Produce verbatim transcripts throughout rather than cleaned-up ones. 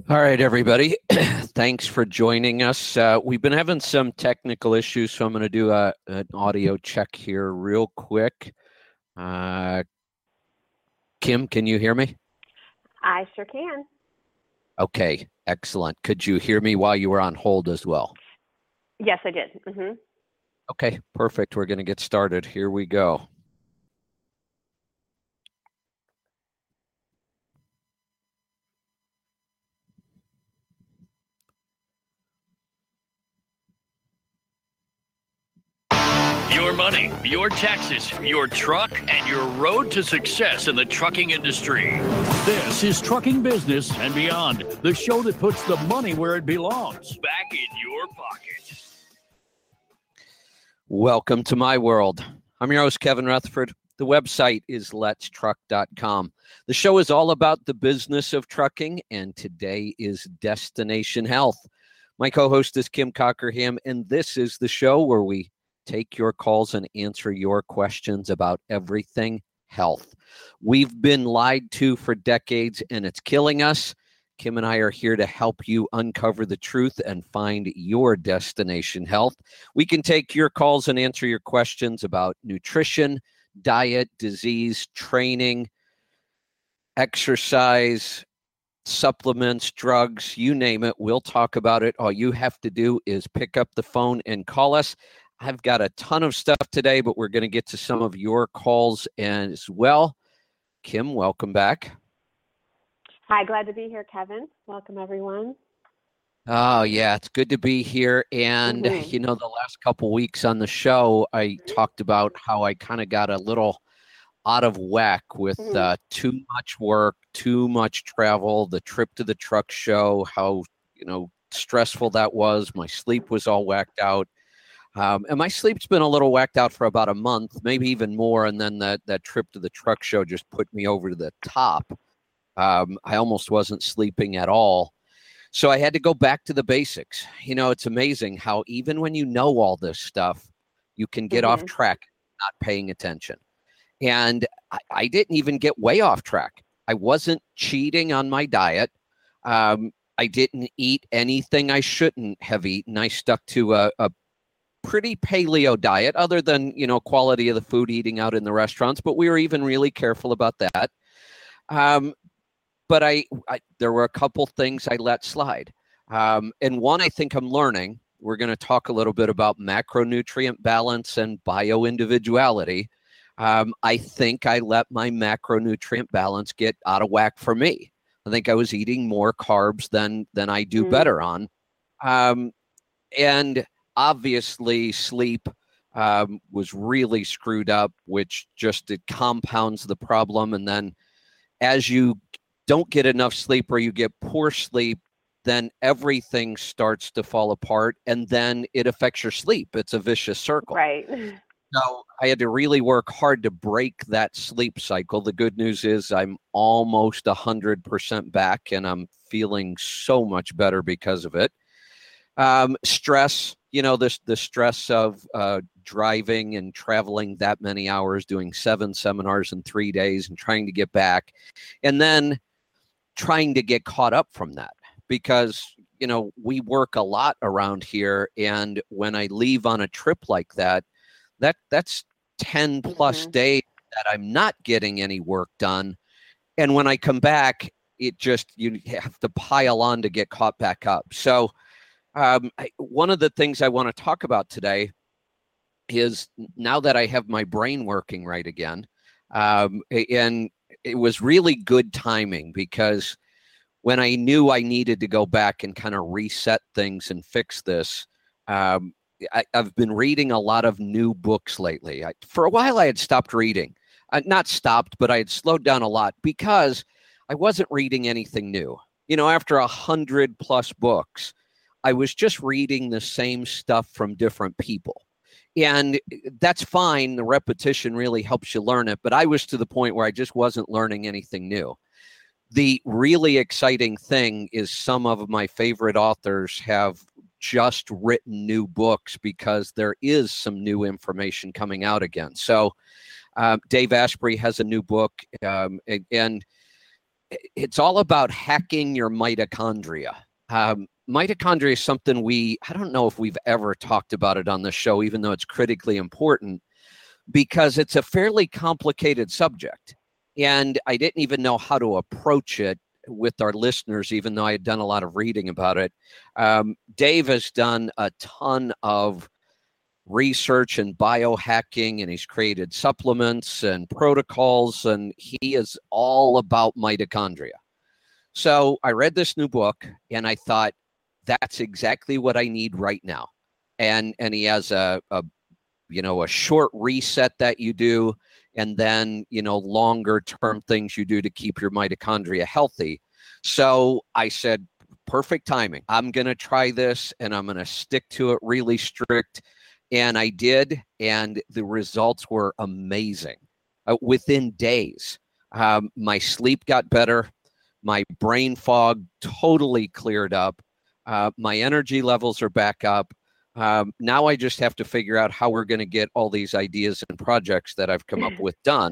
All right, everybody. Thanks for joining us. Uh, we've been having some technical issues, so I'm going to do a, an audio check here real quick. Uh, Kim, can you hear me? I sure can. Okay, excellent. Could you hear me while you were on hold as well? Yes, I did. Mm-hmm. Okay, perfect. We're going to get started. Here we go. Your money, your taxes, your truck, and your road to success in the trucking industry. This is Trucking Business and Beyond, the show that puts the money where it belongs, back in your pocket. Welcome to my world. I'm your host, Kevin Rutherford. The website is lets truck dot com. The show is all about the business of trucking, and today is Destination Health. My co-host is Kim Cockerham, and this is the show where we take your calls and answer your questions about everything health. We've been lied to for decades, and it's killing us. Kim and I are here to help you uncover the truth and find your destination health. We can take your calls and answer your questions about nutrition, diet, disease, training, exercise, supplements, drugs, you name it. We'll talk about it. All you have to do is pick up the phone and call us. I've got a ton of stuff today, but we're going to get to some of your calls as well. Kim, welcome back. Hi, glad to be here, Kevin. Welcome, everyone. Oh, yeah, it's good to be here. And, mm-hmm. you know, the last couple weeks on the show, I talked about how I kind of got a little out of whack with mm-hmm. uh, too much work, too much travel, the trip to the truck show, how, you know, stressful that was. My sleep was all whacked out. Um, and my sleep's been a little whacked out for about a month, maybe even more. And then that, that trip to the truck show just put me over to the top. Um, I almost wasn't sleeping at all. So I had to go back to the basics. You know, it's amazing how even when you know all this stuff, you can get mm-hmm. off track, not paying attention. And I, I didn't even get way off track. I wasn't cheating on my diet. Um, I didn't eat anything I shouldn't have eaten. I stuck to a, a pretty paleo diet, other than, you know, quality of the food, eating out in the restaurants, but we were even really careful about that. Um, but I, I, there were a couple things I let slide. Um, and one, I think I'm learning, we're going to talk a little bit about macronutrient balance and bioindividuality. Um, I think I let my macronutrient balance get out of whack for me. I think I was eating more carbs than, than I do mm. better on. Um, and Obviously, sleep um, was really screwed up, which just it compounds the problem. And then as you don't get enough sleep or you get poor sleep, then everything starts to fall apart, and then it affects your sleep. It's a vicious circle. Right. So I had to really work hard to break that sleep cycle. The good news is I'm almost one hundred percent back, and I'm feeling so much better because of it. Um, stress. You know, this the stress of uh, driving and traveling that many hours, doing seven seminars in three days and trying to get back, and then trying to get caught up from that, because, you know, we work a lot around here. And when I leave on a trip like that, that that's ten plus mm-hmm. days that I'm not getting any work done. And when I come back, it just, you have to pile on to get caught back up. So Um, I, one of the things I want to talk about today is, now that I have my brain working right again, um, and it was really good timing, because when I knew I needed to go back and kind of reset things and fix this, um, I, I've been reading a lot of new books lately. I, for a while, I had stopped reading. Uh, not stopped, but I had slowed down a lot because I wasn't reading anything new. You know, after a hundred plus books, I was just reading the same stuff from different people. And that's fine. The repetition really helps you learn it. But I was to the point where I just wasn't learning anything new. The really exciting thing is some of my favorite authors have just written new books, because there is some new information coming out again. So um, Dave Asprey has a new book, um, and it's all about hacking your mitochondria. Um, mitochondria is something we, I don't know if we've ever talked about it on the show, even though it's critically important, because it's a fairly complicated subject. And I didn't even know how to approach it with our listeners, even though I had done a lot of reading about it. Um, Dave has done a ton of research and biohacking, and he's created supplements and protocols, and he is all about mitochondria. So I read this new book, and I thought, that's exactly what I need right now. And and he has a, a you know, a short reset that you do, and then, you know, longer term things you do to keep your mitochondria healthy. So I said, perfect timing. I'm going to try this, and I'm going to stick to it really strict. And I did, and the results were amazing. Uh, within days, um, my sleep got better. My brain fog totally cleared up. Uh, my energy levels are back up. Um, now I just have to figure out how we're going to get all these ideas and projects that I've come up with done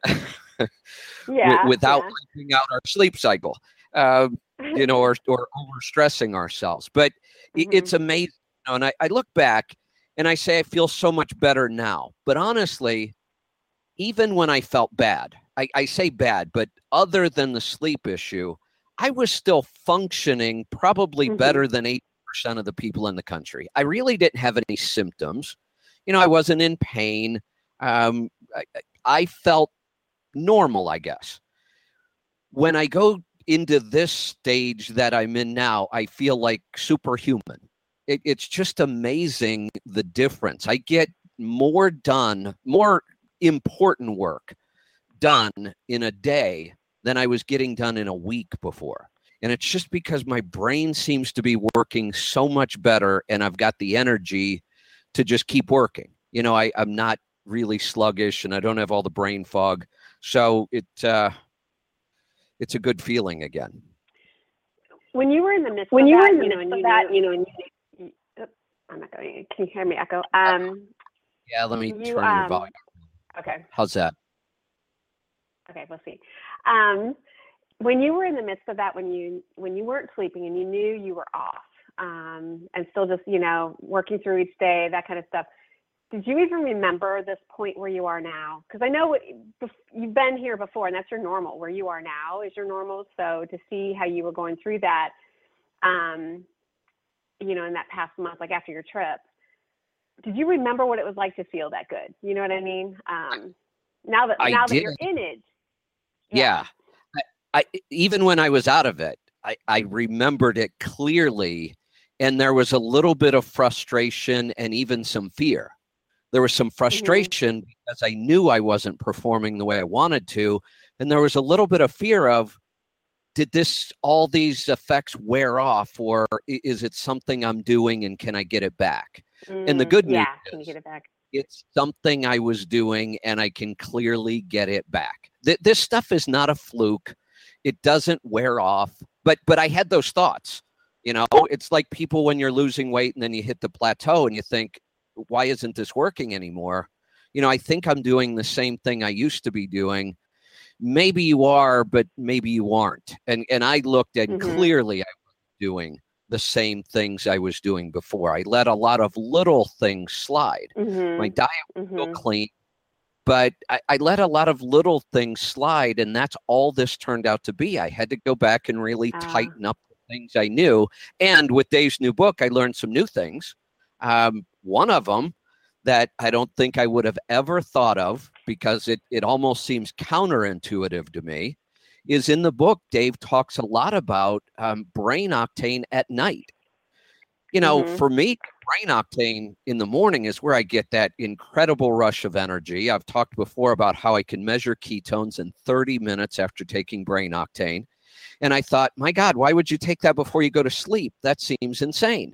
yeah, without yeah. wiping out our sleep cycle, uh, you know, or, or overstressing ourselves. But mm-hmm. it's amazing. You know, and I, I look back and I say, I feel so much better now. But honestly, even when I felt bad, I, I say bad, but other than the sleep issue, I was still functioning probably mm-hmm. better than eighty percent of the people in the country. I really didn't have any symptoms. You know, I wasn't in pain. Um, I, I felt normal, I guess. When I go into this stage that I'm in now, I feel like superhuman. It, it's just amazing the difference. I get more done, more important work done in a day than I was getting done in a week before. And it's just because my brain seems to be working so much better, and I've got the energy to just keep working. You know, I, I'm not really sluggish, and I don't have all the brain fog. So it uh, it's a good feeling again. When you were in the midst when of you that, were in the you know, midst and of you that, knew, you know, and you, you, I'm not going. Can you hear me echo? Um, yeah, let me you, turn um, your volume. Okay. How's that? Okay, we'll see. Um, when you were in the midst of that, when you when you weren't sleeping and you knew you were off, um, and still just, you know, working through each day, that kind of stuff, did you even remember this point where you are now? Because I know it, you've been here before, and that's your normal. Where you are now is your normal. So to see how you were going through that, um, you know, in that past month, like after your trip, did you remember what it was like to feel that good? You know what I mean? Um, now that I now did. that you're in it. Yeah. yeah. I, I even when I was out of it, I, I remembered it clearly, and there was a little bit of frustration and even some fear. There was some frustration mm-hmm. because I knew I wasn't performing the way I wanted to, and there was a little bit of fear of, did this all these effects wear off, or is it something I'm doing and can I get it back? Mm, and the good news yeah, is, can you get it back? It's something I was doing, and I can clearly get it back. Th- this stuff is not a fluke. It doesn't wear off. But but I had those thoughts. You know, it's like people when you're losing weight and then you hit the plateau and you think, why isn't this working anymore? You know, I think I'm doing the same thing I used to be doing. Maybe you are, but maybe you aren't. And and I looked at mm-hmm. clearly I was doing the same things I was doing before. I let a lot of little things slide. Mm-hmm. My diet was mm-hmm. still clean, but I, I let a lot of little things slide, and that's all this turned out to be. I had to go back and really uh. tighten up the things I knew. And with Dave's new book, I learned some new things. Um, one of them that I don't think I would have ever thought of, because it, it almost seems counterintuitive to me, is in the book, Dave talks a lot about um, brain octane at night. You know, mm-hmm. for me, brain octane in the morning is where I get that incredible rush of energy. I've talked before about how I can measure ketones in thirty minutes after taking brain octane. And I thought, my God, why would you take that before you go to sleep? That seems insane.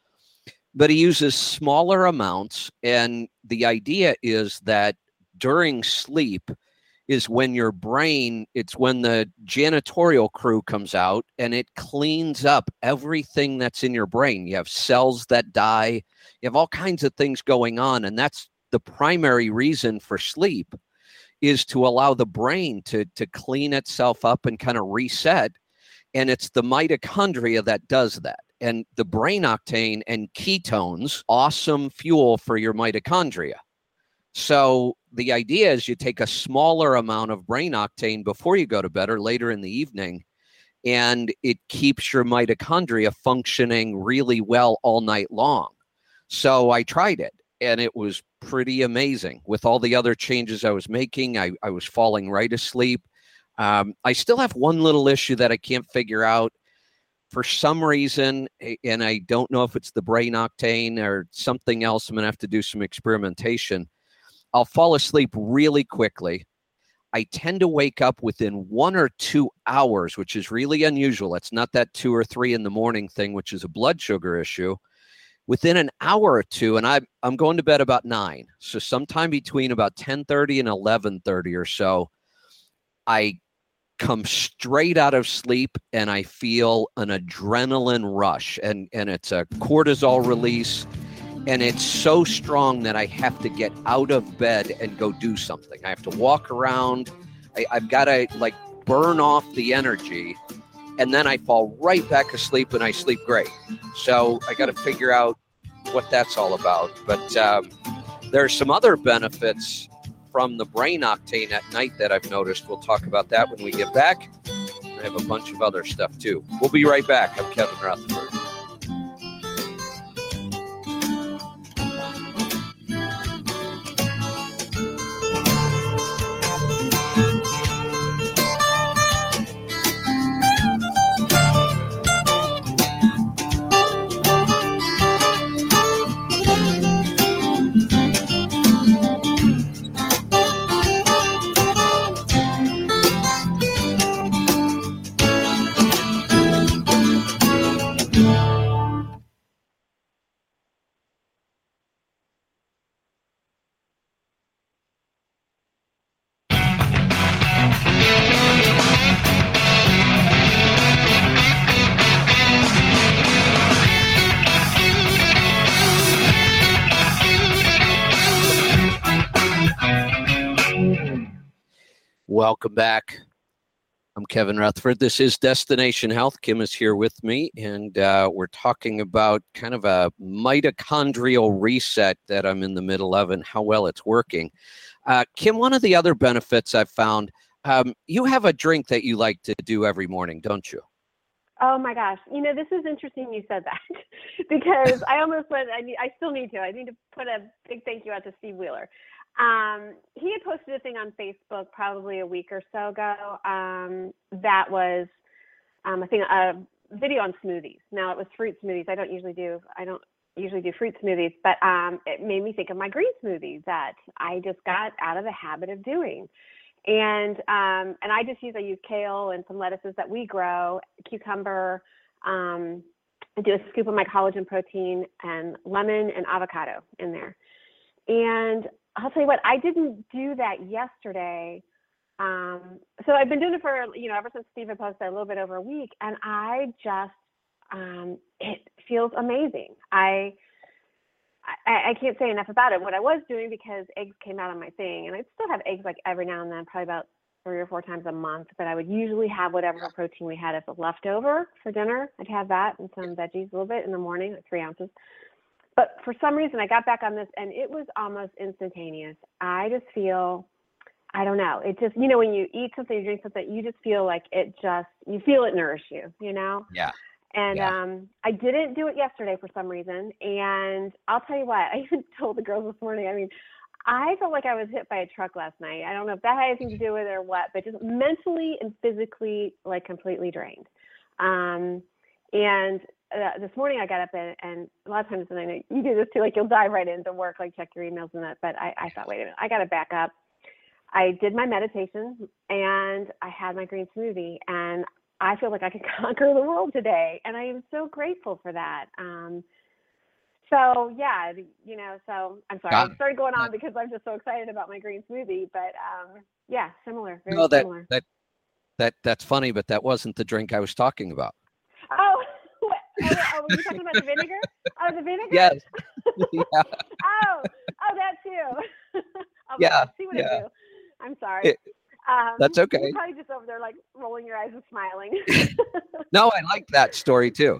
But he uses smaller amounts. And the idea is that during sleep is when your brain, it's when the janitorial crew comes out and it cleans up everything that's in your brain. You have cells that die. You have all kinds of things going on. And that's the primary reason for sleep, is to allow the brain to, to clean itself up and kind of reset. And it's the mitochondria that does that. And the brain octane and ketones, awesome fuel for your mitochondria. So the idea is you take a smaller amount of brain octane before you go to bed or later in the evening, and it keeps your mitochondria functioning really well all night long. So I tried it, and it was pretty amazing. With all the other changes I was making, I, I was falling right asleep. Um, I still have one little issue that I can't figure out. For some reason, and I don't know if it's the brain octane or something else, I'm going to have to do some experimentation. I'll fall asleep really quickly. I tend to wake up within one or two hours, which is really unusual. It's not that two or three in the morning thing, which is a blood sugar issue. Within an hour or two, and I'm, I'm going to bed about nine. So sometime between about ten thirty and eleven thirty or so, I come straight out of sleep and I feel an adrenaline rush, and, and it's a cortisol release, and it's so strong that I have to get out of bed and go do something. I have to walk around. I, I've got to like burn off the energy, and then I fall right back asleep and I sleep great. So I got to figure out what that's all about. But um, there's some other benefits from the brain octane at night that I've noticed. We'll talk about that when we get back. I have a bunch of other stuff too. We'll be right back. I'm Kevin Rutherford. Welcome back. I'm Kevin Rutherford. This is Destination Health. Kim is here with me, and uh, we're talking about kind of a mitochondrial reset that I'm in the middle of and how well it's working. Uh, Kim, one of the other benefits I've found, um, you have a drink that you like to do every morning, don't you? Oh my gosh. You know, this is interesting you said that because I almost went, I, need, I still need to. I need to put a big thank you out to Steve Wheeler. Um, he had posted a thing on Facebook probably a week or so ago. Um, that was, um, I think a video on smoothies. Now it was fruit smoothies. I don't usually do, I don't usually do fruit smoothies, but, um, it made me think of my green smoothie that I just got out of the habit of doing. And, um, and I just use, I use kale and some lettuces that we grow, cucumber, um, I do a scoop of my collagen protein and lemon and avocado in there. And I'll tell you what, I didn't do that yesterday. Um, so I've been doing it for, you know, ever since Steve had posted a little bit over a week, and I just, um, it feels amazing. I, I, I can't say enough about it. What I was doing, because eggs came out on my thing, and I still have eggs like every now and then, probably about three or four times a month, but I would usually have whatever protein we had if it left over for dinner. I'd have that and some veggies a little bit in the morning, like three ounces. But for some reason, I got back on this, and it was almost instantaneous. I just feel, I don't know. It just, you know, when you eat something, you drink something, you just feel like it just, you feel it nourish you, you know? Yeah. And yeah. um, I didn't do it yesterday for some reason. And I'll tell you what, I even told the girls this morning, I mean, I felt like I was hit by a truck last night. I don't know if that had anything to do with it or what, but just mentally and physically, like, completely drained. Um, and Uh, this morning I got up and, and a lot of times, and I know you do this too, like you'll dive right into work, like check your emails and that, but I, I thought, wait a minute, I got to back up. I did my meditation and I had my green smoothie, and I feel like I could conquer the world today. And I am so grateful for that. Um, so yeah, you know, so I'm sorry, I started going on because I'm just so excited about my green smoothie, but um, yeah, similar, very no, that, similar. That, that, that's funny, but that wasn't the drink I was talking about. Oh, Oh, oh, were you talking about the vinegar? Oh, the vinegar? Yes. Yeah. oh, oh, that too. oh, yeah. see what yeah. I do. I'm sorry. It, um, that's okay. You're probably just over there like rolling your eyes and smiling. No, I like that story too.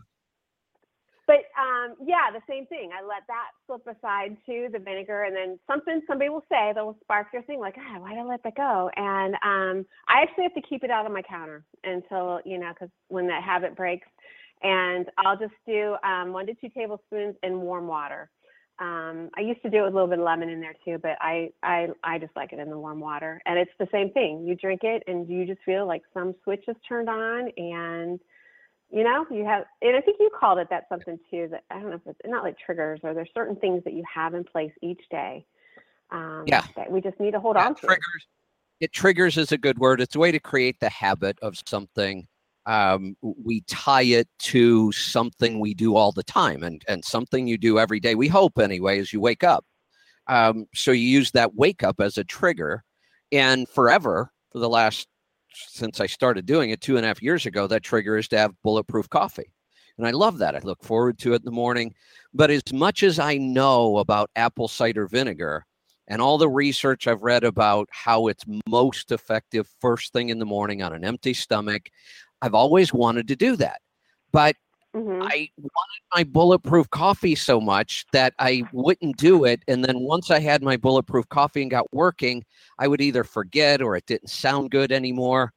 But um, yeah, the same thing. I let that slip aside too, the vinegar, and then something somebody will say that will spark your thing, like, ah, why did I let that go? And um, I actually have to keep it out on my counter until, you know, because when that habit breaks, and I'll just do um, one to two tablespoons in warm water. Um, I used to do it with a little bit of lemon in there too, but I, I, I just like it in the warm water. And it's the same thing. You drink it and you just feel like some switch is turned on, and you know, you have, and I think you called it that something too, that I don't know if it's not like triggers, or there's certain things that you have in place each day um, yeah. that we just need to hold yeah, on to. Triggers. It triggers is a good word. It's a way to create the habit of something. Um, we tie it to something we do all the time, and, and something you do every day. We hope anyway, as you wake up. Um, so you use that wake up as a trigger, and forever for the last since I started doing it two and a half years ago, that trigger is to have bulletproof coffee. And I love that. I look forward to it in the morning. But as much as I know about apple cider vinegar and all the research I've read about how it's most effective first thing in the morning on an empty stomach, I've always wanted to do that. But mm-hmm. I wanted my bulletproof coffee so much that I wouldn't do it. And then once I had my bulletproof coffee and got working, I would either forget or it didn't sound good anymore.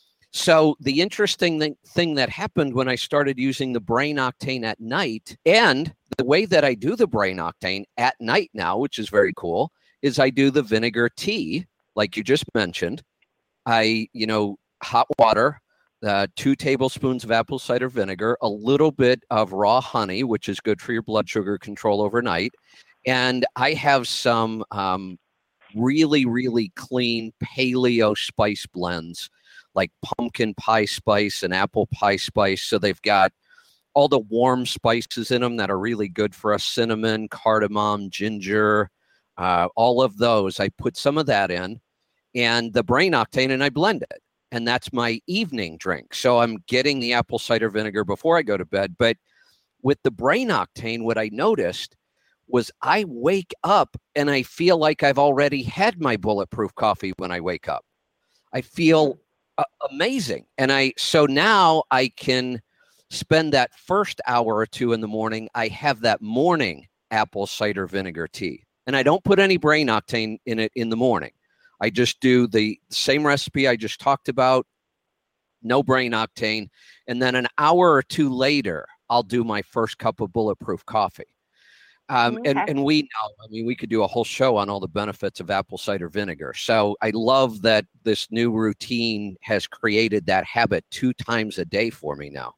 So the interesting th- thing that happened when I started using the Brain Octane at night, and the way that I do the Brain Octane at night now, which is very cool, is I do the vinegar tea, like you just mentioned. I, you know, hot water, Uh, two tablespoons of apple cider vinegar, a little bit of raw honey, which is good for your blood sugar control overnight. And I have some um, really, really clean paleo spice blends, like pumpkin pie spice and apple pie spice. So they've got all the warm spices in them that are really good for us: cinnamon, cardamom, ginger, uh, all of those. I put some of that in, and the Brain Octane, and I blend it. And that's my evening drink. So I'm getting the apple cider vinegar before I go to bed. But with the Brain Octane, what I noticed was I wake up and I feel like I've already had my bulletproof coffee when I wake up. I feel uh, amazing. And I, so now I can spend that first hour or two in the morning. I have that morning apple cider vinegar tea, and I don't put any Brain Octane in it in the morning. I just do the same recipe I just talked about, no Brain Octane. And then an hour or two later, I'll do my first cup of bulletproof coffee. Um, okay. and, and we know, I mean, we could do a whole show on all the benefits of apple cider vinegar. So I love that this new routine has created that habit two times a day for me now.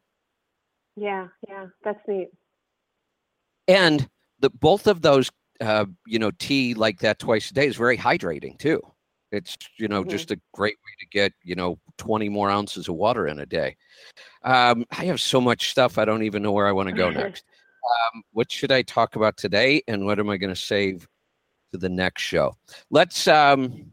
Yeah, yeah, that's neat. And the both of those, uh, you know, tea like that twice a day is very hydrating too. It's, you know, mm-hmm. just a great way to get, you know, twenty more ounces of water in a day. Um, I have so much stuff. I don't even know where I want to go next. Um, what should I talk about today? And what am I going to save to the next show? Let's, um,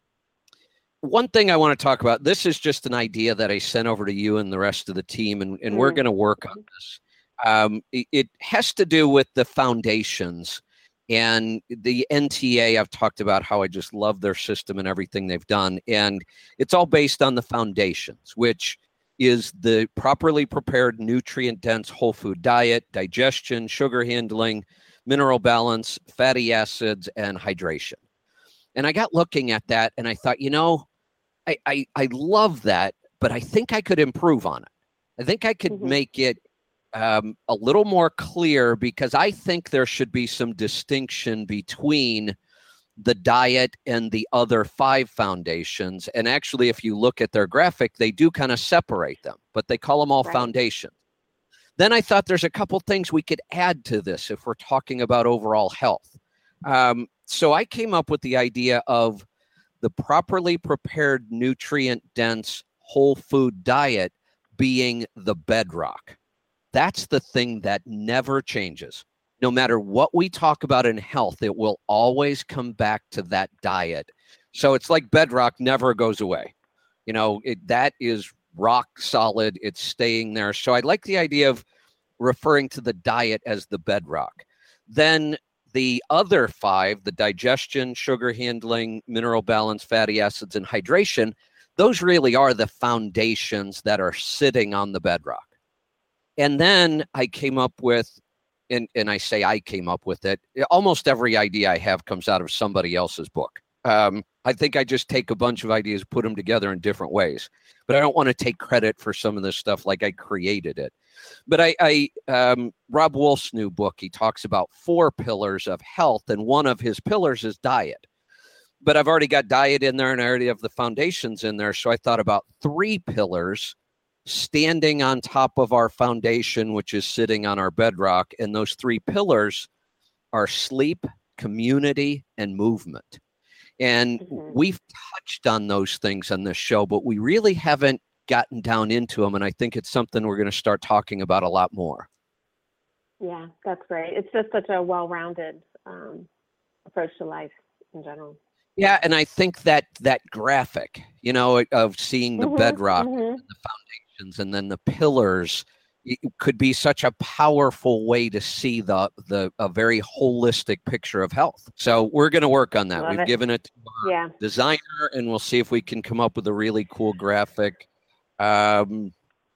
one thing I want to talk about, this is just an idea that I sent over to you and the rest of the team, and, and mm-hmm. we're going to work on this. Um, it, it has to do with the foundations. And the N T A, I've talked about how I just love their system and everything they've done. And it's all based on the foundations, which is the properly prepared, nutrient-dense whole food diet, digestion, sugar handling, mineral balance, fatty acids, and hydration. And I got looking at that and I thought, you know, I, I, I love that, but I think I could improve on it. I think I could mm-hmm. make it Um, a little more clear, because I think there should be some distinction between the diet and the other five foundations. And actually, if you look at their graphic, they do kind of separate them, but they call them all right. foundations. Then I thought there's a couple things we could add to this if we're talking about overall health. Um, so I came up with the idea of the properly prepared, nutrient-dense whole food diet being the bedrock. That's the thing that never changes. No matter what we talk about in health, it will always come back to that diet. So it's like bedrock never goes away. You know, it, that is rock solid. It's staying there. So I like the idea of referring to the diet as the bedrock. Then the other five, the digestion, sugar handling, mineral balance, fatty acids, and hydration, those really are the foundations that are sitting on the bedrock. And then I came up with, and, and I say I came up with it, almost every idea I have comes out of somebody else's book. Um, I think I just take a bunch of ideas, put them together in different ways. But I don't want to take credit for some of this stuff like I created it. But I, I um, Robb Wolf's new book, he talks about four pillars of health, and one of his pillars is diet. But I've already got diet in there, and I already have the foundations in there. So I thought about three pillars standing on top of our foundation, which is sitting on our bedrock. And those three pillars are sleep, community, and movement. And mm-hmm. we've touched on those things on this show, but we really haven't gotten down into them. And I think it's something we're going to start talking about a lot more. Yeah, that's great. It's just such a well-rounded um, approach to life in general. Yeah, and I think that that graphic, you know, of seeing the mm-hmm, bedrock, mm-hmm. and the foundations, and then the pillars, it could be such a powerful way to see the the a very holistic picture of health. So we're going to work on that. Love We've it. given it to our yeah. designer, and we'll see if we can come up with a really cool graphic. Um,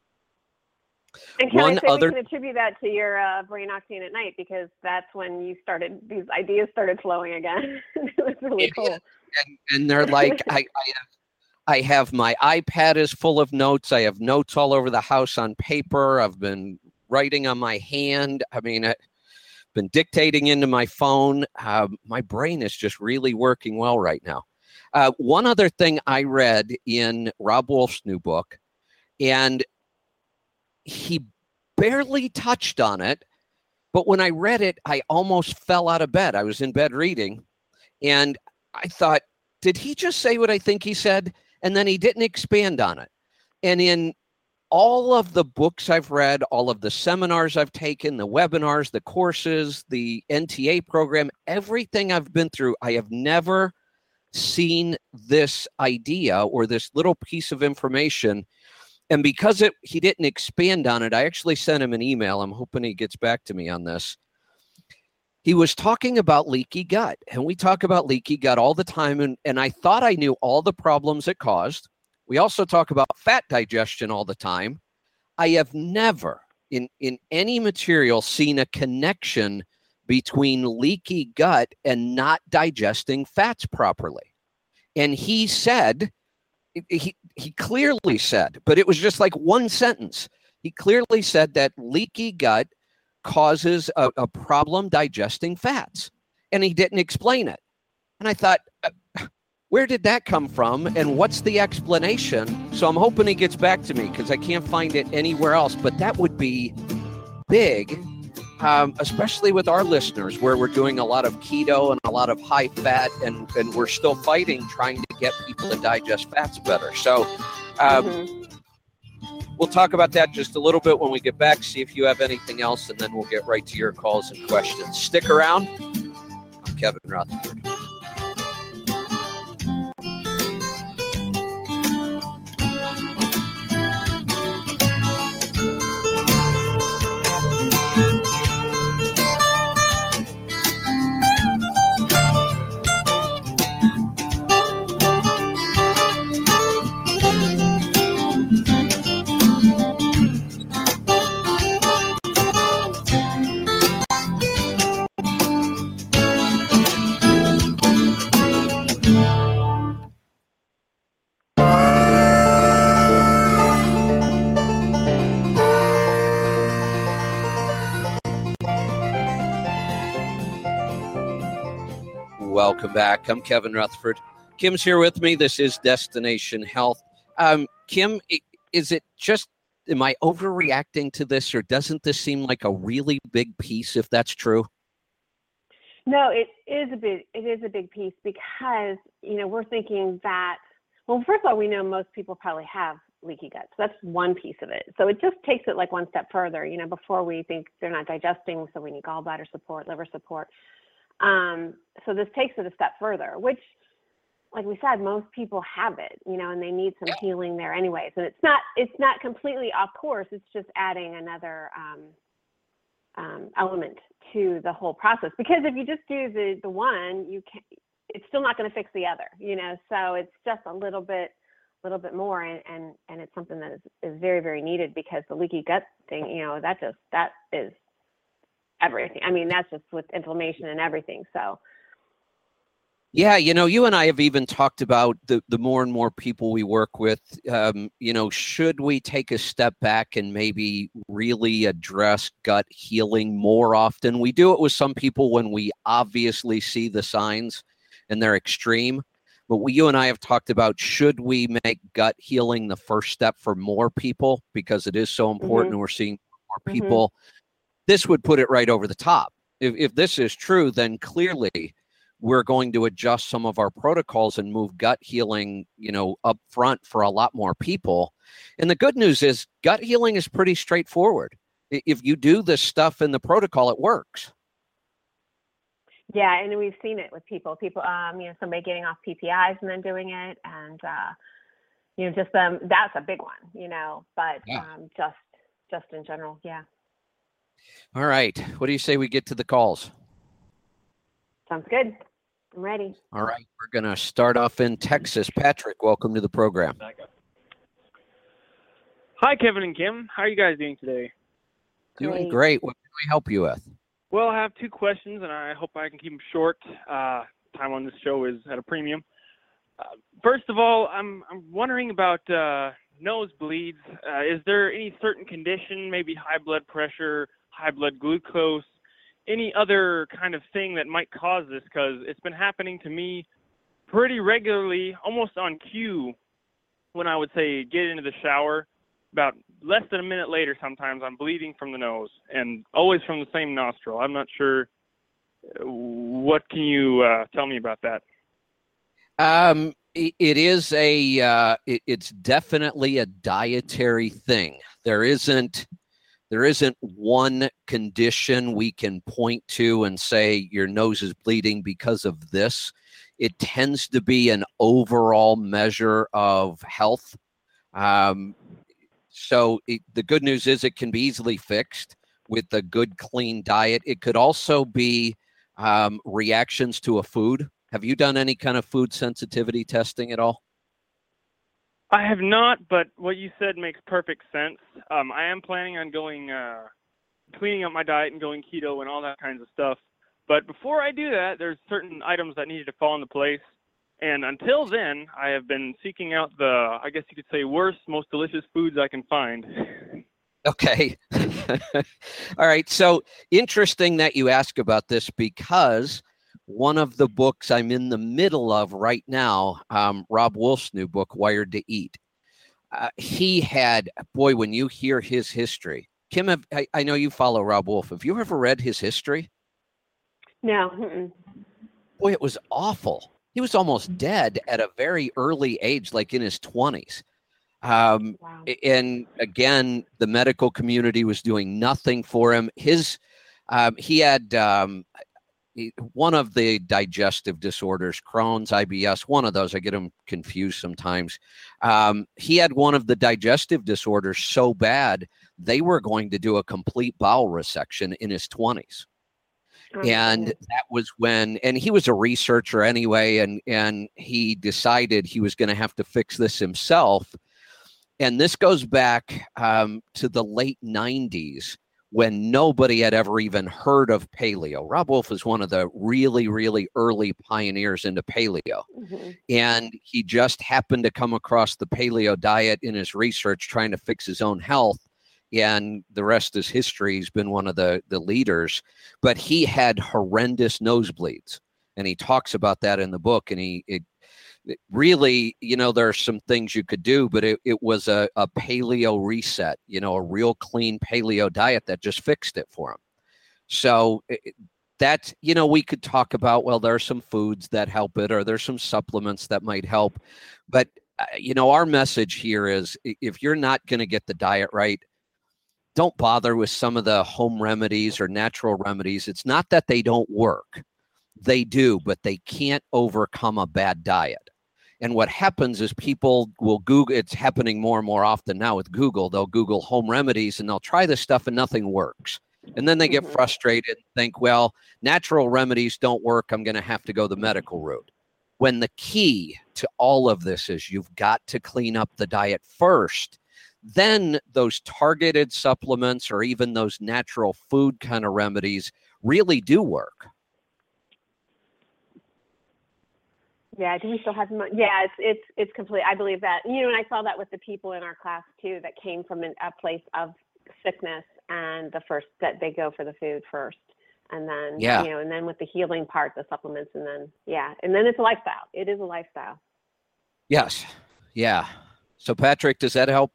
and can one I say other... we can attribute that to your uh, brain octane at night, because that's when you started, these ideas started flowing again. It was really it, cool. And, and they're like, I, I have I have my iPad is full of notes. I have notes all over the house on paper. I've been writing on my hand. I mean, I've been dictating into my phone. Uh, my brain is just really working well right now. Uh, one other thing I read in Robb Wolf's new book, and he barely touched on it, but when I read it, I almost fell out of bed. I was in bed reading, and I thought, did he just say what I think he said? And then he didn't expand on it. And in all of the books I've read, all of the seminars I've taken, the webinars, the courses, the N T A program, everything I've been through, I have never seen this idea or this little piece of information. And because it, he didn't expand on it, I actually sent him an email. I'm hoping he gets back to me on this. He was talking about leaky gut, and we talk about leaky gut all the time. And, and I thought I knew all the problems it caused. We also talk about fat digestion all the time. I have never in, in any material seen a connection between leaky gut and not digesting fats properly. And he said, he, he clearly said, but it was just like one sentence. He clearly said that leaky gut causes a, a problem digesting fats, and he didn't explain it. And I thought, uh, where did that come from, and what's the explanation? So I'm hoping he gets back to me, because I can't find it anywhere else. But that would be big, um, especially with our listeners, where we're doing a lot of keto and a lot of high fat, and, and we're still fighting trying to get people to digest fats better. So um, mm-hmm. We'll talk about that just a little bit when we get back, see if you have anything else, and then we'll get right to your calls and questions. Stick around. I'm Kevin Rutherford. Welcome back. I'm Kevin Rutherford. Kim's here with me. This is Destination Health. Um, Kim, is it just, am I overreacting to this, or doesn't this seem like a really big piece, if that's true? No, it is a big, it is a big piece, because, you know, we're thinking that, well, first of all, we know most people probably have leaky gut. So that's one piece of it. So it just takes it like one step further, you know, before we think they're not digesting, so we need gallbladder support, liver support. Um, so this takes it a step further, which, like we said, most people have it, you know, and they need some healing there anyways. And it's not, it's not completely off course. It's just adding another, um, um, element to the whole process. Because if you just do the the one, you can it's still not going to fix the other, you know. So it's just a little bit, little bit more, and and and it's something that is is very very needed, because the leaky gut thing, you know, that just that is everything. I mean, that's just with inflammation and everything. So. Yeah, you know, you and I have even talked about the, the more and more people we work with, um, you know, should we take a step back and maybe really address gut healing more often? We do it with some people when we obviously see the signs and they're extreme. But we, you and I have talked about, should we make gut healing the first step for more people, because it is so important, mm-hmm. and we're seeing more people. Mm-hmm. This would put it right over the top. If, if this is true, then clearly we're going to adjust some of our protocols and move gut healing, you know, up front for a lot more people. And the good news is gut healing is pretty straightforward. If you do this stuff in the protocol, it works. Yeah, and we've seen it with people. People, um, you know, somebody getting off P P Is and then doing it, and uh, you know, just um, that's a big one, you know. But yeah. um, just, just in general, yeah. All right, what do you say we get to the calls? Sounds good. I'm ready. All right, we're going to start off in Texas. Patrick, welcome to the program. Hi, Kevin and Kim. How are you guys doing today? Doing great. great. What can we help you with? Well, I have two questions, and I hope I can keep them short. Uh, time on this show is at a premium. Uh, first of all, I'm I'm wondering about uh, nosebleeds. Uh, is there any certain condition, maybe high blood pressure, high blood glucose, any other kind of thing that might cause this? Because it's been happening to me pretty regularly, almost on cue, when I would say get into the shower. About less than a minute later, sometimes I'm bleeding from the nose, and always from the same nostril. I'm not sure. What can you uh, tell me about that? Um, it, it is a. Uh, it, it's definitely a dietary thing. There isn't. There isn't one condition we can point to and say your nose is bleeding because of this. It tends to be an overall measure of health. Um, so it, the good news is it can be easily fixed with a good, clean diet. It could also be um, reactions to a food. Have you done any kind of food sensitivity testing at all? I have not, but what you said makes perfect sense. Um, I am planning on going, uh, cleaning up my diet and going keto and all that kinds of stuff. But before I do that, there's certain items that needed to fall into place. And until then, I have been seeking out the, I guess you could say, worst, most delicious foods I can find. Okay. All right. So interesting that you ask about this, because one of the books I'm in the middle of right now, um, Robb Wolf's new book, Wired to Eat, uh, he had, boy, when you hear his history, Kim, have, I, I know you follow Robb Wolf. Have you ever read his history? No. Mm-mm. Boy, it was awful. He was almost dead at a very early age, like in his twenties. Um, wow. And again, the medical community was doing nothing for him. His, um, he had um, one of the digestive disorders, Crohn's, I B S, one of those. I get them confused sometimes. Um, he had one of the digestive disorders so bad, they were going to do a complete bowel resection in his twenties. And that was when, and he was a researcher anyway, and, and he decided he was going to have to fix this himself. And this goes back um, to the late nineties, when nobody had ever even heard of paleo. Robb Wolf is one of the really, really early pioneers into paleo. Mm-hmm. And he just happened to come across the paleo diet in his research, trying to fix his own health. And the rest is history. He's been one of the, the leaders, but he had horrendous nosebleeds. And he talks about that in the book. And he, it, it really, you know, there are some things you could do, but it, it was a, a paleo reset, you know, a real clean paleo diet that just fixed it for him. So it, that, you know, we could talk about, well, there are some foods that help it, or there's some supplements that might help. But, uh, you know, our message here is, if you're not going to get the diet right, don't bother with some of the home remedies or natural remedies. It's not that they don't work. They do, but they can't overcome a bad diet. And what happens is people will Google, it's happening more and more often now with Google. They'll Google home remedies and they'll try this stuff and nothing works. And then they get Mhm. frustrated and think, well, natural remedies don't work. I'm going to have to go the medical route. When the key to all of this is you've got to clean up the diet first, then those targeted supplements or even those natural food kind of remedies really do work. Yeah, do we still have mo- yeah, it's it's it's complete. I believe that. You know, and I saw that with the people in our class too that came from an, a place of sickness, and the first that they go for the food first, and then Yeah. you know, and then with the healing part, the supplements, and then yeah, and then it's a lifestyle. It is a lifestyle. Yes. Yeah. So Patrick, does that help?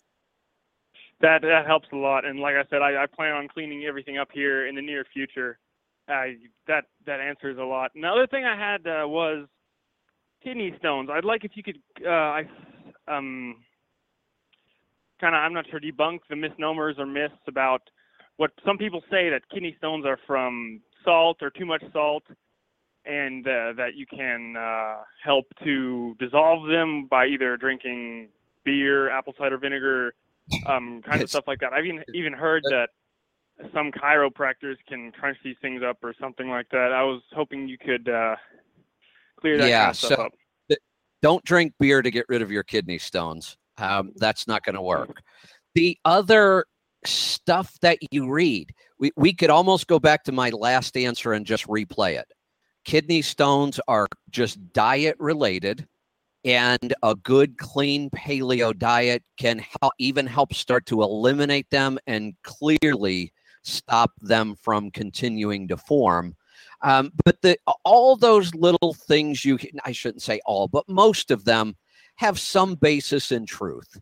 That that helps a lot, and like I said, I, I plan on cleaning everything up here in the near future. Uh, that that answers a lot. Another thing I had uh, was kidney stones. I'd like if you could, uh, I um, kind of, I'm not sure, debunk the misnomers or myths about what some people say that kidney stones are from salt or too much salt, and uh, that you can uh, help to dissolve them by either drinking beer, apple cider vinegar, um, kind of stuff like that. I've even even heard that some chiropractors can crunch these things up or something like that. I was hoping you could uh, clear that Yeah, kind of stuff so up. th- don't drink beer to get rid of your kidney stones. Um, that's not going to work. The other stuff that you read, we, we could almost go back to my last answer and just replay it. Kidney stones are just diet related, and a good clean paleo diet can help, even help start to eliminate them and clearly stop them from continuing to form. Um, but the, all those little things you, I shouldn't say all, but most of them have some basis in truth.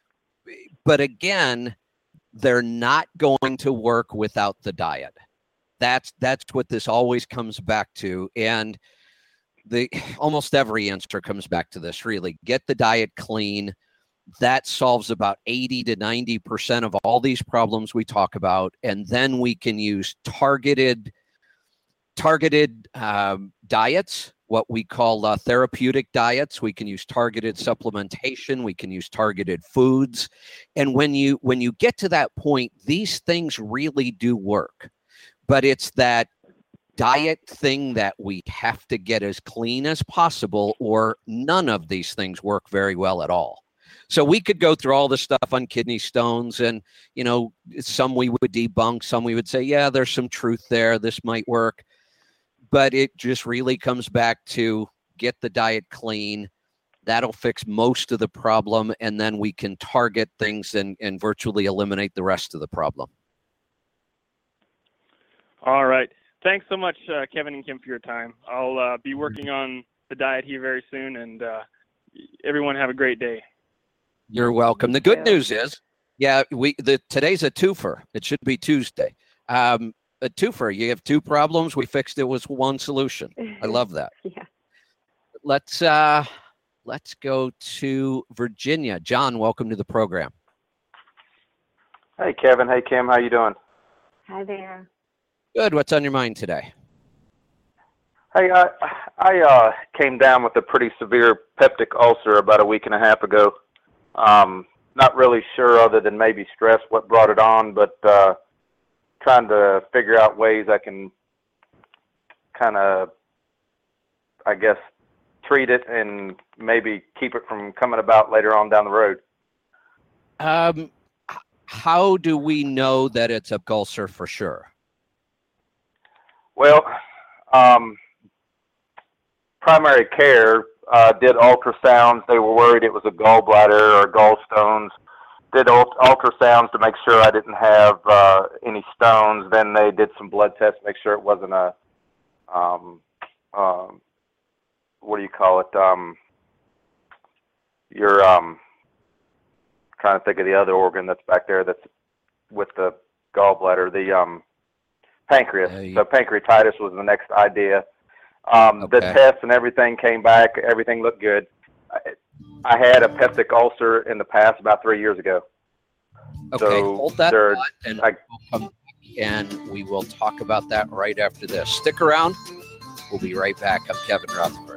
But again, they're not going to work without the diet. That's that's what this always comes back to. And the almost every answer comes back to this, really. Get the diet clean. That solves about eighty to ninety percent of all these problems we talk about. And then we can use targeted targeted um, diets, what we call uh, therapeutic diets. We can use targeted supplementation. We can use targeted foods. And when you when you get to that point, these things really do work. But it's that diet thing that we have to get as clean as possible, or none of these things work very well at all. So we could go through all the stuff on kidney stones, and, you know, some we would debunk, some we would say, yeah, there's some truth there. This might work. But it just really comes back to get the diet clean. That'll fix most of the problem, and then we can target things and, and virtually eliminate the rest of the problem. All right. Thanks so much, uh, Kevin and Kim, for your time. I'll uh, be working on the diet here very soon, and uh, everyone have a great day. You're welcome. The good news is, yeah, we the today's a twofer. It should be Tuesday. Um, a twofer. You have two problems. We fixed it with one solution. I love that. Yeah. Let's uh, let's go to Virginia. John, welcome to the program. Hey, Kevin. Hey, Kim. How you doing? Hi there. Good. What's on your mind today? Hey, I I uh, came down with a pretty severe peptic ulcer about a week and a half ago. Um, not really sure, other than maybe stress, what brought it on, but uh, trying to figure out ways I can kind of, I guess, treat it and maybe keep it from coming about later on down the road. Um, how do we know that it's a ulcer for sure? Well, um, primary care uh, did ultrasounds. They were worried it was a gallbladder or gallstones. Did ult- ultrasounds to make sure I didn't have uh, any stones. Then they did some blood tests to make sure it wasn't a, um, um, what do you call it? Um, you're um, trying to think of the other organ that's back there that's with the gallbladder, the um, pancreas. Uh, you... So pancreatitis was the next idea. Um, okay. The tests and everything came back. Everything looked good. I, I had a peptic ulcer in the past about three years ago. Okay, so hold that there, thought, and I, we'll come back and we will talk about that right after this. Stick around. We'll be right back. I'm Kevin Rutherford.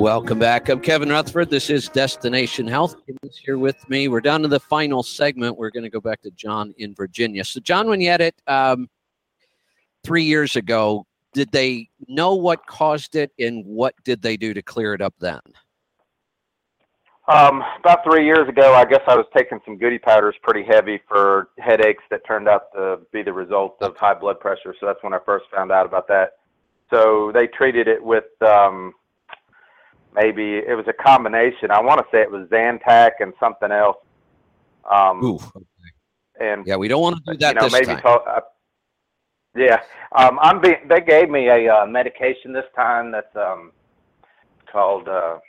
Welcome back. I'm Kevin Rutherford. This is Destination Health. Kevin's here with me. We're down to the final segment. We're going to go back to John in Virginia. So, John, when you had it um, three years ago, did they know what caused it, and what did they do to clear it up then? Um, about three years ago, I guess I was taking some goody powders pretty heavy for headaches that turned out to be the result of high blood pressure. So that's when I first found out about that. So they treated it with um, maybe it was a combination. I want to say it was Zantac and something else. Um, Ooh. And yeah, we don't want to do that you know, this maybe time. To- uh, yeah, um, I'm being. They gave me a uh, medication this time that's um, called. Uh,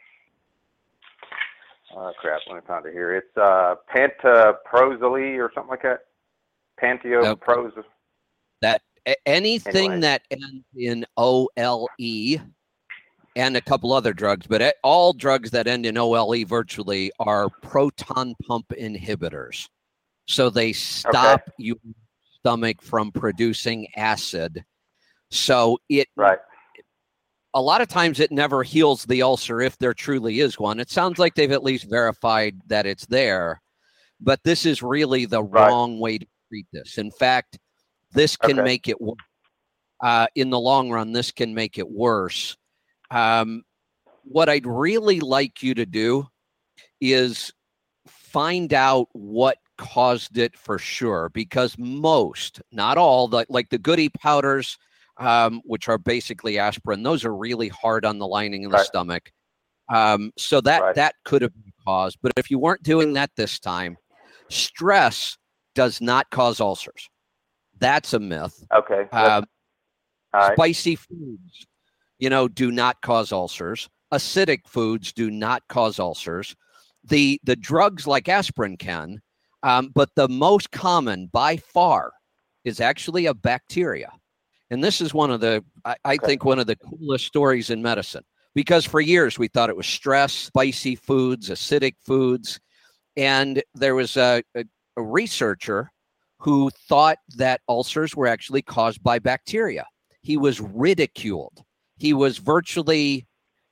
oh crap! Let me find it here. It's uh, Pantoprazole or something like that. Pantoprazole. Okay. That anything Anyway. that ends in O L E and a couple other drugs, but all drugs that end in O L E virtually are proton pump inhibitors. So they stop Okay. your stomach from producing acid. So it Right. a lot of times it never heals the ulcer if there truly is one. It sounds like they've at least verified that it's there, but this is really the Right. wrong way to treat this. In fact, this can Okay. make it worse. Uh, in the long run, this can make it worse. Um, what I'd really like you to do is find out what caused it for sure, because most, not all, the, like the goody powders, um, which are basically aspirin, those are really hard on the lining of the Right. stomach. Um, so that Right. that could have been caused. But if you weren't doing that this time, stress does not cause ulcers. That's a myth. Okay. Um, All right. Spicy foods, you know, do not cause ulcers. Acidic foods do not cause ulcers. The the drugs like aspirin can, um, but the most common by far is actually a bacteria. And this is one of the, I, I Okay. think, one of the coolest stories in medicine, because for years we thought it was stress, spicy foods, acidic foods. And there was a, a, a researcher who thought that ulcers were actually caused by bacteria. He was ridiculed. He was virtually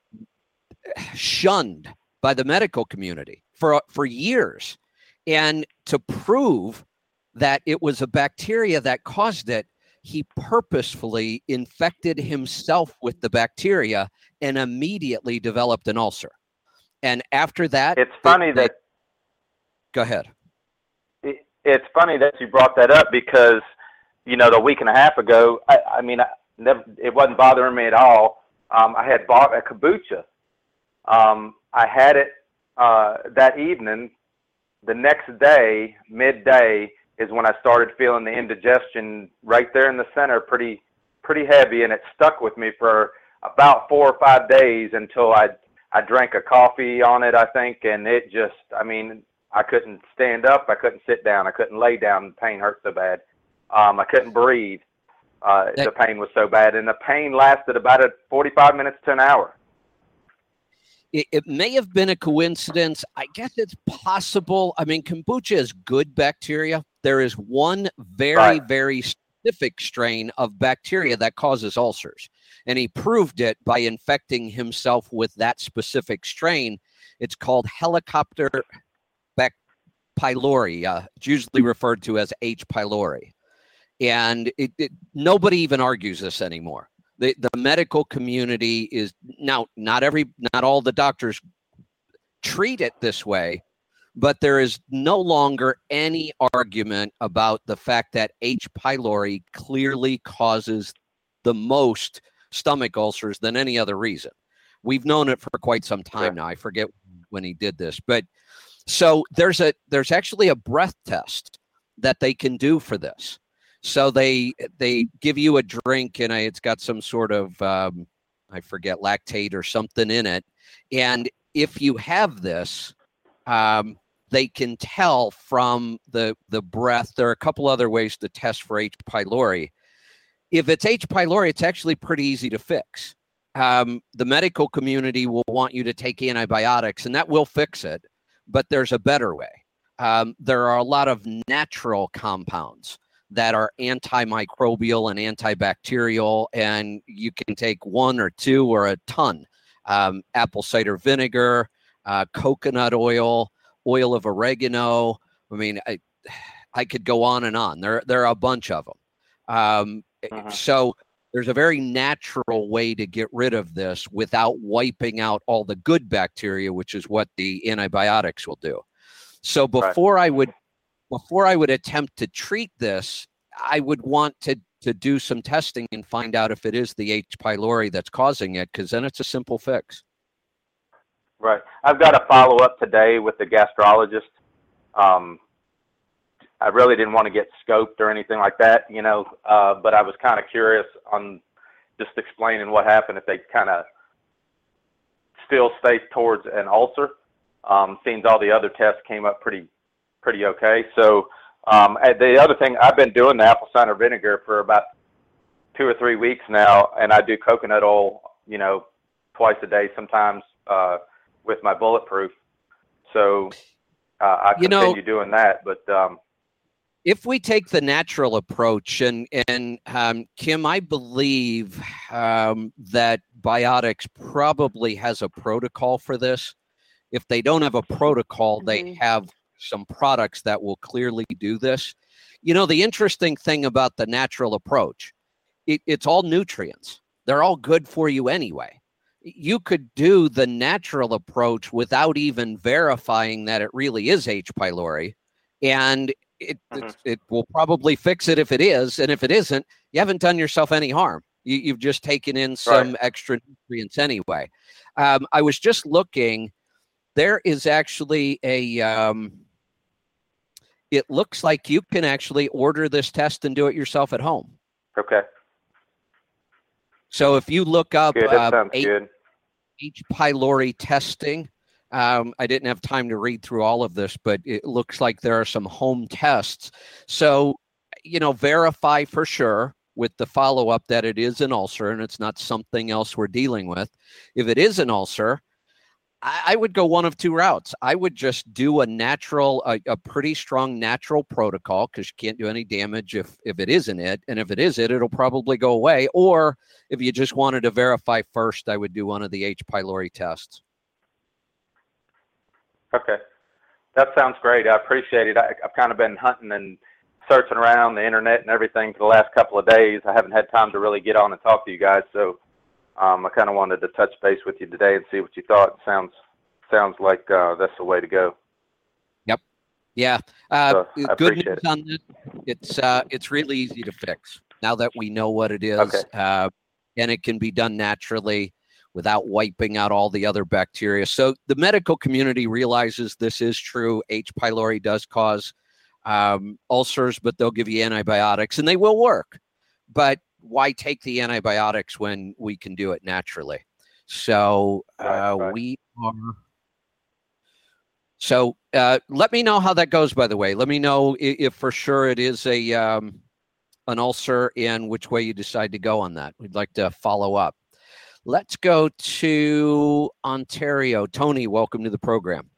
shunned by the medical community for for years. And to prove that it was a bacteria that caused it, he purposefully infected himself with the bacteria and immediately developed an ulcer. And after that, It's funny they- that go ahead. it, it's funny that you brought that up because, you know, the week and a half ago, I, I mean, I never, it wasn't bothering me at all. Um, I had bought a kombucha. Um, I had it uh, that evening. The next day, midday, is when I started feeling the indigestion right there in the center, pretty pretty heavy, and it stuck with me for about four or five days until I I drank a coffee on it, I think, and it just, I mean, I couldn't stand up, I couldn't sit down, I couldn't lay down, the pain hurt so bad. Um, I couldn't breathe. Uh, That- the pain was so bad, and the pain lasted about a forty-five minutes to an hour. It, it may have been a coincidence. I guess it's possible. I mean, kombucha is good bacteria. There is one very, Right. very specific strain of bacteria that causes ulcers. And he proved it by infecting himself with that specific strain. It's called Helicobacter pylori. Uh, it's usually referred to as H. pylori. And it, it, nobody even argues this anymore. The, the medical community is now not every not all the doctors treat it this way, but there is no longer any argument about the fact that H. pylori clearly causes the most stomach ulcers than any other reason. We've known it for quite some time Sure. now. I forget when he did this, but so there's a there's actually a breath test that they can do for this. So they they give you a drink and it's got some sort of um, I forget lactate or something in it, and if you have this, um, they can tell from the the breath. There are a couple other ways to test for H. pylori. If it's H. pylori, it's actually pretty easy to fix. Um, the medical community will want you to take antibiotics, and that will fix it. But there's a better way. Um, there are a lot of natural compounds that are antimicrobial and antibacterial, and you can take one or two or a ton. um, apple cider vinegar, uh, coconut oil, oil of oregano. I mean, I, I could go on and on. There, there are a bunch of them. Um, uh-huh. So there's a very natural way to get rid of this without wiping out all the good bacteria, which is what the antibiotics will do. So before right. I would, before I would attempt to treat this, I would want to to do some testing and find out if it is the H. pylori that's causing it, because then it's a simple fix. Right. I've got a follow-up today with the gastrologist. Um, I really didn't want to get scoped or anything like that, you know, uh, but I was kind of curious on just explaining what happened if they kind of still stay towards an ulcer. Um, seems all the other tests came up pretty, pretty okay. So um, the other thing, I've been doing the apple cider vinegar for about two or three weeks now, and I do coconut oil, you know, twice a day sometimes uh, with my bulletproof. So uh, I you continue know, doing that, but um, if we take the natural approach, and and um, Kim, I believe um, that Biotics probably has a protocol for this. If they don't have a protocol, they Mhm. have some products that will clearly do this. You know, the interesting thing about the natural approach, it, it's all nutrients. They're all good for you anyway. You could do the natural approach without even verifying that it really is H. pylori, and it, Mhm. it it will probably fix it if it is, and if it isn't, you haven't done yourself any harm. You, you've just taken in some Right. extra nutrients anyway. Um, I was just looking. There is actually a. Um, it looks like you can actually order this test and do it yourself at home. Okay. So if you look up Good. That uh, sounds H. good. H. pylori testing. Um, I didn't have time to read through all of this, but it looks like there are some home tests. So, you know, verify for sure with the follow-up that it is an ulcer and it's not something else we're dealing with. If it is an ulcer, I, I would go one of two routes. I would just do a natural, a, a pretty strong natural protocol, because you can't do any damage if, if it isn't it. And if it is it, it'll probably go away. Or if you just wanted to verify first, I would do one of the H. pylori tests. Okay. That sounds great. I appreciate it. I, I've kind of been hunting and searching around the internet and everything for the last couple of days. I haven't had time to really get on and talk to you guys. So um, I kind of wanted to touch base with you today and see what you thought. It sounds, sounds like uh, that's the way to go. Yep. Yeah. Uh, So, I good appreciate news it. on this. It's, uh, it's really easy to fix now that we know what it is. Okay. Uh, and it can be done naturally without wiping out all the other bacteria. So the medical community realizes this is true. H. pylori does cause um, ulcers, but they'll give you antibiotics and they will work. But why take the antibiotics when we can do it naturally? So uh, Right, right. we are. So uh, let me know how that goes, by the way. Let me know if, if for sure it is a um, an ulcer and which way you decide to go on that. We'd like to follow up. Let's go to Ontario. Tony, welcome to the program.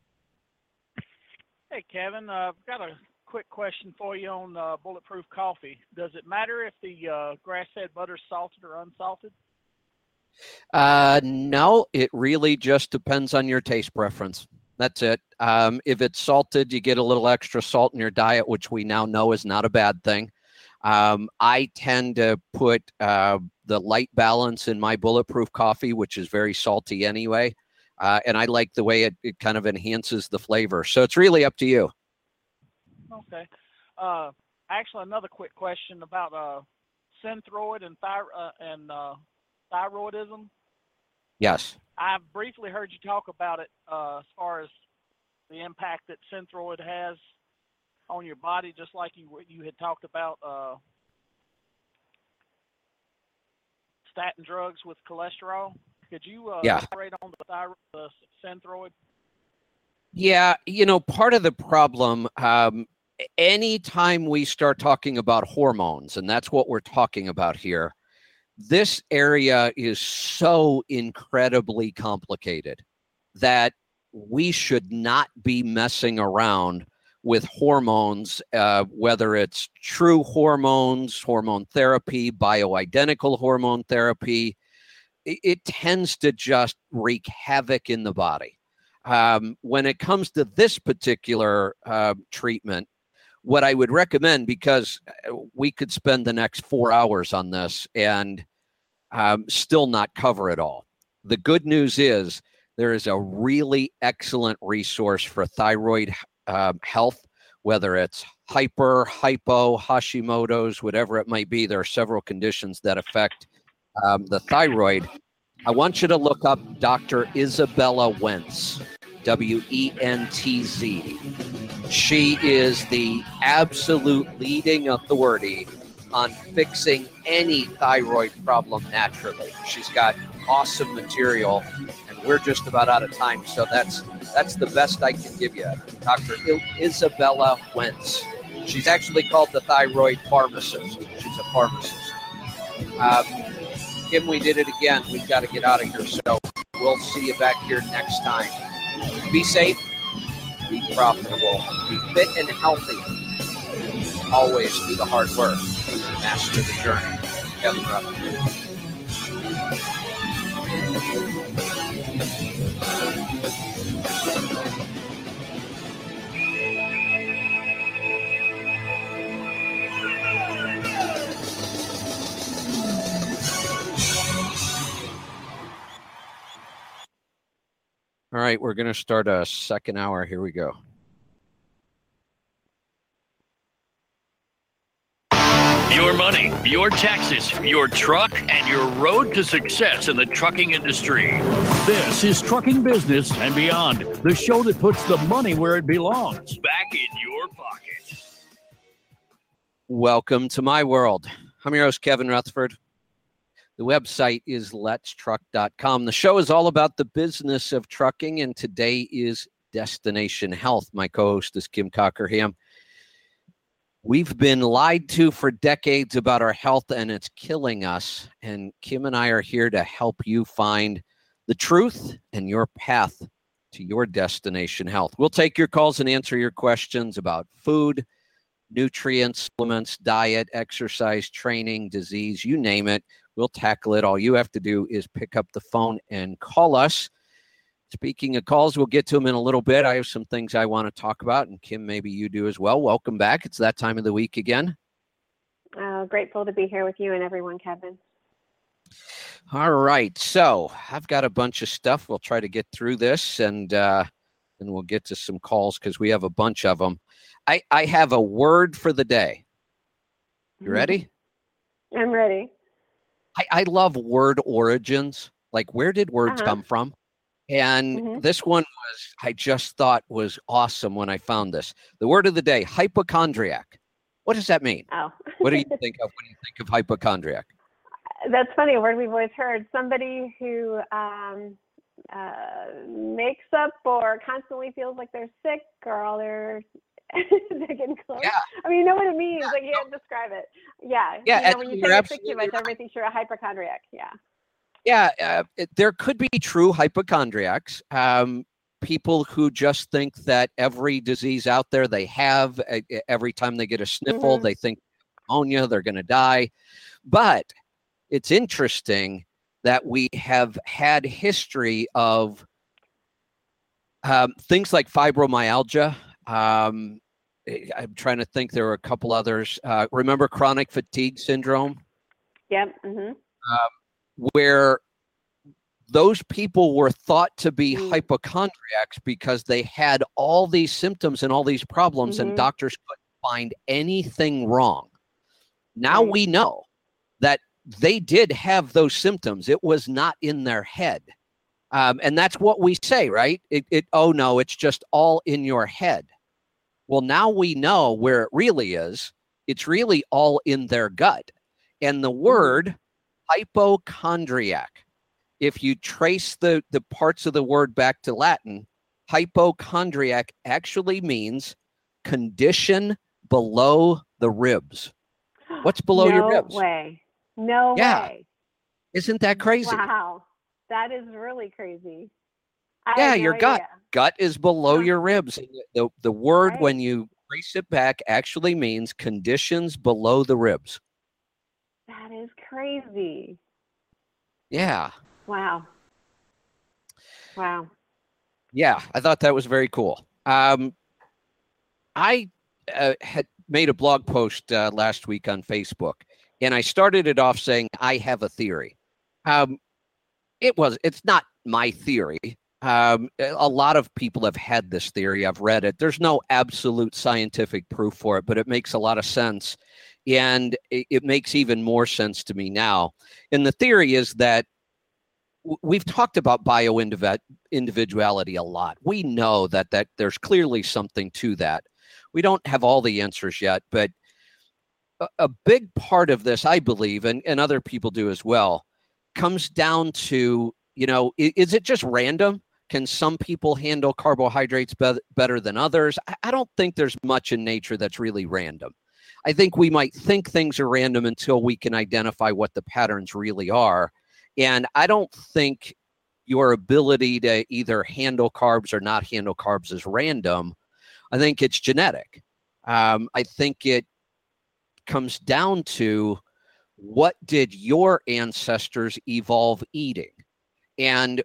Hey, Kevin. Uh, I've got a quick question for you on uh, Bulletproof Coffee. Does it matter if the uh, grass-fed butter is salted or unsalted? Uh, no, it really just depends on your taste preference. That's it. Um, if it's salted, you get a little extra salt in your diet, which we now know is not a bad thing. Um, I tend to put uh, the light balance in my Bulletproof coffee, which is very salty anyway. Uh, and I like the way it, it kind of enhances the flavor. So it's really up to you. Okay. Uh, actually, another quick question about uh, Synthroid and, thy- uh, and uh, thyroidism. Yes. I've briefly heard you talk about it uh, as far as the impact that Synthroid has on your body, just like you you had talked about uh, statin drugs with cholesterol. Could you uh, Yeah. elaborate on the thyroid, the Synthroid? Yeah, you know, part of the problem, um, anytime we start talking about hormones, and that's what we're talking about here, this area is so incredibly complicated that we should not be messing around with hormones, uh, whether it's true hormones, hormone therapy, bioidentical hormone therapy. it, it tends to just wreak havoc in the body. Um, when it comes to this particular uh, treatment, what I would recommend, because we could spend the next four hours on this and um, still not cover it all. The good news is there is a really excellent resource for thyroid uh, health, whether it's hyper, hypo, Hashimoto's, whatever it might be. There are several conditions that affect um, the thyroid. I want you to look up Doctor Isabella Wentz, W E N T Z. She is the absolute leading authority on fixing any thyroid problem naturally. She's got awesome material, and we're just about out of time, so that's that's the best I can give you. Doctor Isabella Wentz. She's actually called the thyroid pharmacist. She's a pharmacist. Um, Kim, we did it again. We've got to get out of here, so we'll see you back here next time. Be safe, be profitable, be fit and healthy. Always do the hard work. Master the journey. Kevin Rutherford. All right, we're going to start a second hour. Here we go. Your money, your taxes, your truck, and your road to success in the trucking industry. This is Trucking Business and Beyond, the show that puts the money where it belongs, back in your pocket. Welcome to my world. I'm your host, Kevin Rutherford. The website is lets truck dot com. The show is all about the business of trucking, and today is Destination Health. My co-host is Kim Cockerham. We've been lied to for decades about our health, and it's killing us. And Kim and I are here to help you find the truth and your path to your destination health. We'll take your calls and answer your questions about food, nutrients, supplements, diet, exercise, training, disease, you name it. We'll tackle it. All you have to do is pick up the phone and call us. Speaking of calls, we'll get to them in a little bit. I have some things I want to talk about, and Kim, maybe you do as well. Welcome back. It's that time of the week again. Uh, grateful to be here with you and everyone, Kevin. All right. So I've got a bunch of stuff. We'll try to get through this, and uh, then we'll get to some calls because we have a bunch of them. I, I have a word for the day. You ready? I'm ready. I, I love word origins. Like, where did words Uh-huh. come from? And Mhm. this one was, I just thought was awesome when I found this. The word of the day, hypochondriac. What does that mean? Oh. What do you think of when you think of hypochondriac? That's funny, a word we've always heard. Somebody who um, uh, makes up or constantly feels like they're sick or all they're, they're getting close. Yeah. I mean, you know what it means. Yeah, I can't describe it. Yeah. Yeah, You know, and when you you're say you're sick too absolutely much, right. everybody thinks you're a hypochondriac. Yeah. Yeah, uh, it, there could be true hypochondriacs. Um, people who just think that every disease out there they have, uh, every time they get a sniffle, Mhm. they think pneumonia, they're going to die. But it's interesting that we have had history of um, things like fibromyalgia. Um, I'm trying to think. There were a couple others. Uh, remember chronic fatigue syndrome? Yep. Mm-hmm. Where those people were thought to be Mm. hypochondriacs because they had all these symptoms and all these problems, Mhm. and doctors couldn't find anything wrong. Now Right. we know that they did have those symptoms. It was not in their head. Um, and that's what we say, right? It, it, oh, no, it's just all in your head. Well, now we know where it really is. It's really all in their gut. And the word hypochondriac, if you trace the, the parts of the word back to Latin, hypochondriac actually means condition below the ribs. What's below no your ribs? way. No Yeah. way. Isn't that crazy? Wow. That is really crazy. I Yeah, had no your gut. idea. Gut is below Huh. your ribs. And The, the, the word, Right. when you trace it back, actually means conditions below the ribs. That is crazy. Yeah. Wow. Wow. Yeah, I thought that was very cool. Um, I uh, had made a blog post uh, last week on Facebook, and I started it off saying I have a theory. Um, it was, it's not my theory. Um, a lot of people have had this theory. I've read it. There's no absolute scientific proof for it, but it makes a lot of sense. And it, it makes even more sense to me now. And the theory is that w- we've talked about bio-individuality a lot. We know that, that there's clearly something to that. We don't have all the answers yet, but a, a big part of this, I believe, and, and other people do as well, comes down to, you know, is, is it just random? Can some people handle carbohydrates be- better than others? I, I don't think there's much in nature that's really random. I think we might think things are random until we can identify what the patterns really are. And I don't think your ability to either handle carbs or not handle carbs is random. I think it's genetic. Um, I think it comes down to what did your ancestors evolve eating? And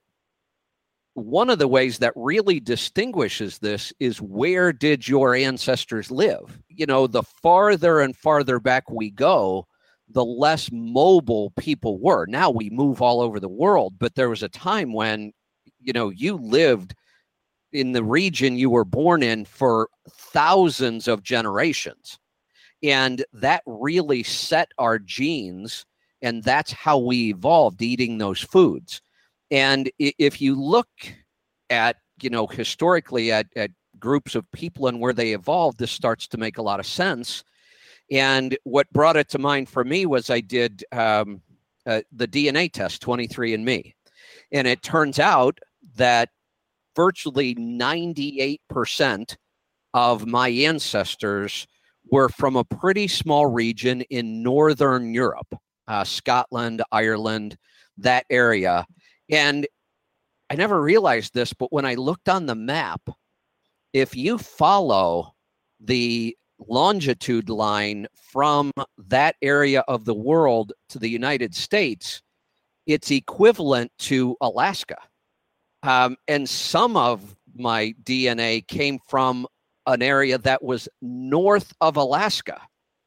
one of the ways that really distinguishes this is where did your ancestors live? You know, the farther and farther back we go, the less mobile people were. Now we move all over the world, but there was a time when, you know, you lived in the region you were born in for thousands of generations. And that really set our genes, and that's how we evolved eating those foods. And if you look at, you know, historically at, at groups of people and where they evolved, this starts to make a lot of sense. And what brought it to mind for me was I did um, uh, the D N A test, twenty-three and me. And it turns out that virtually ninety-eight percent of my ancestors were from a pretty small region in Northern Europe, uh, Scotland, Ireland, that area. And I never realized this, but when I looked on the map, if you follow the longitude line from that area of the world to the United States, it's equivalent to Alaska. Um, and some of my D N A came from an area that was north of Alaska.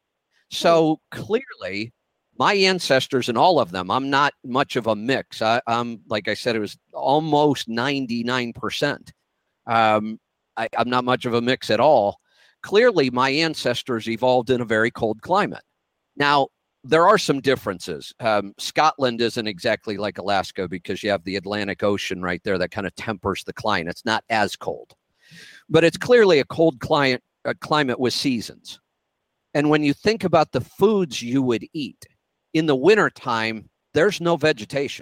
So clearly, my ancestors and all of them, I'm not much of a mix. I, I'm, like I said, it was almost ninety-nine percent. Um, I, I'm not much of a mix at all. Clearly, my ancestors evolved in a very cold climate. Now, there are some differences. Um, Scotland isn't exactly like Alaska because you have the Atlantic Ocean right there that kind of tempers the climate. It's not as cold. But it's clearly a cold climate, a climate with seasons. And when you think about the foods you would eat, in the wintertime, there's no vegetation.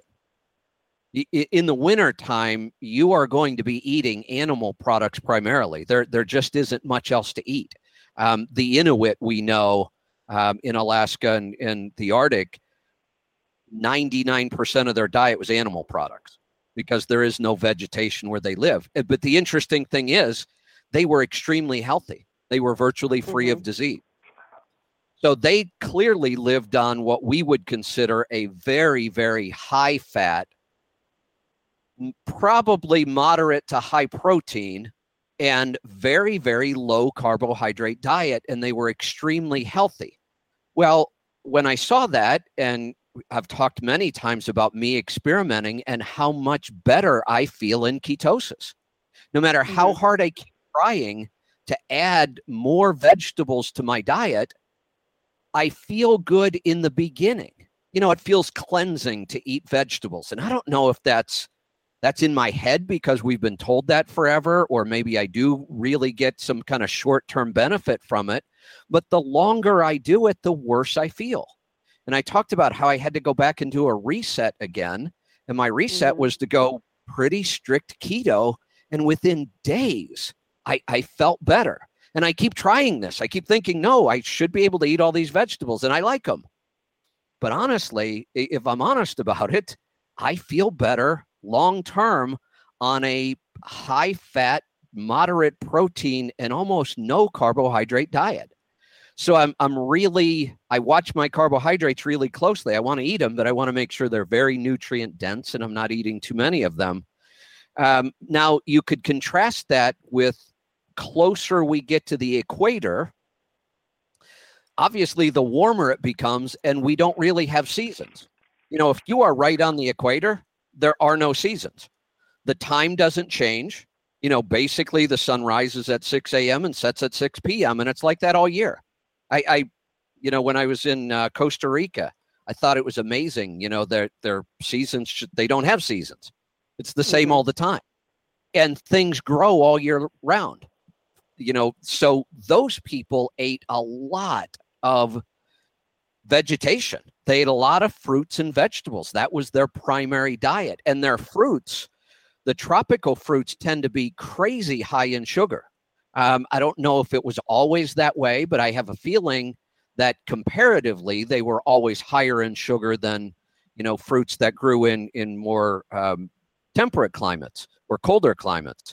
In the wintertime, you are going to be eating animal products primarily. There, there just isn't much else to eat. Um, the Inuit we know um, in Alaska and, and the Arctic, ninety-nine percent of their diet was animal products because there is no vegetation where they live. But the interesting thing is they were extremely healthy. They were virtually free mm-hmm. of disease. So they clearly lived on what we would consider a very, very high fat, probably moderate to high protein, and very, very low carbohydrate diet, and they were extremely healthy. Well, when I saw that, and I've talked many times about me experimenting and how much better I feel in ketosis. No matter mm-hmm. how hard I keep trying to add more vegetables to my diet, I feel good in the beginning. You know, it feels cleansing to eat vegetables. And I don't know if that's that's in my head because we've been told that forever, or maybe I do really get some kind of short-term benefit from it. But the longer I do it, the worse I feel. And I talked about how I had to go back and do a reset again. And my reset mm-hmm. was to go pretty strict keto. And within days, I, I felt better. And I keep trying this. I keep thinking, no, I should be able to eat all these vegetables, and I like them. But honestly, if I'm honest about it, I feel better long-term on a high-fat, moderate protein, and almost no carbohydrate diet. So I'm I'm really, I watch my carbohydrates really closely. I want to eat them, but I want to make sure they're very nutrient dense and I'm not eating too many of them. Um, now, you could contrast that with closer we get to the equator. Obviously, the warmer it becomes, and we don't really have seasons. You know, if you are right on the equator, there are no seasons. The time doesn't change. You know, basically the sun rises at six a.m. and sets at six p.m. and it's like that all year. I, I you know, when I was in uh, Costa Rica, I thought it was amazing. You know, their their seasons, they don't have seasons. It's the same all the time. And things grow all year round. You know, so those people ate a lot of vegetation. They ate a lot of fruits and vegetables. That was their primary diet. And their fruits, the tropical fruits, tend to be crazy high in sugar. Um, I don't know if it was always that way, but I have a feeling that comparatively they were always higher in sugar than, you know, fruits that grew in in more um, temperate climates or colder climates.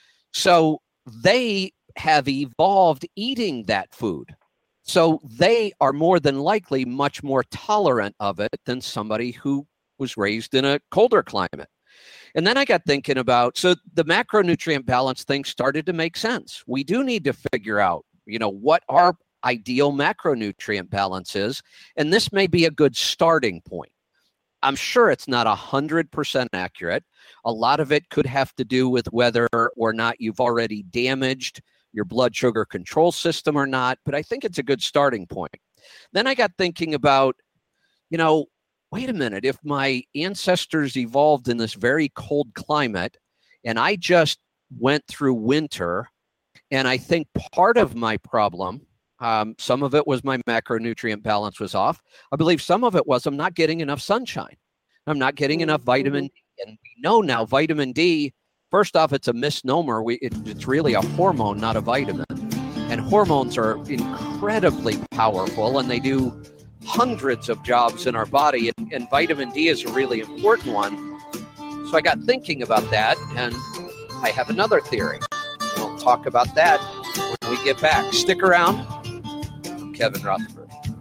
So they have evolved eating that food. So they are more than likely much more tolerant of it than somebody who was raised in a colder climate. And then I got thinking about, so the macronutrient balance thing started to make sense. We do need to figure out, you know, what our ideal macronutrient balance is. And this may be a good starting point. I'm sure it's not one hundred percent accurate. A lot of it could have to do with whether or not you've already damaged your blood sugar control system or not, but I think it's a good starting point. Then I got thinking about, you know, wait a minute, if my ancestors evolved in this very cold climate and I just went through winter, and I think part of my problem, um, some of it was my macronutrient balance was off. I believe some of it was I'm not getting enough sunshine. I'm not getting mm-hmm. enough vitamin D. And we know now vitamin D, first off, it's a misnomer. We, it, it's really a hormone, not a vitamin. And hormones are incredibly powerful, and they do hundreds of jobs in our body. And, and vitamin D is a really important one. So I got thinking about that, and I have another theory. We'll talk about that when we get back. Stick around. I'm Kevin Rutherford.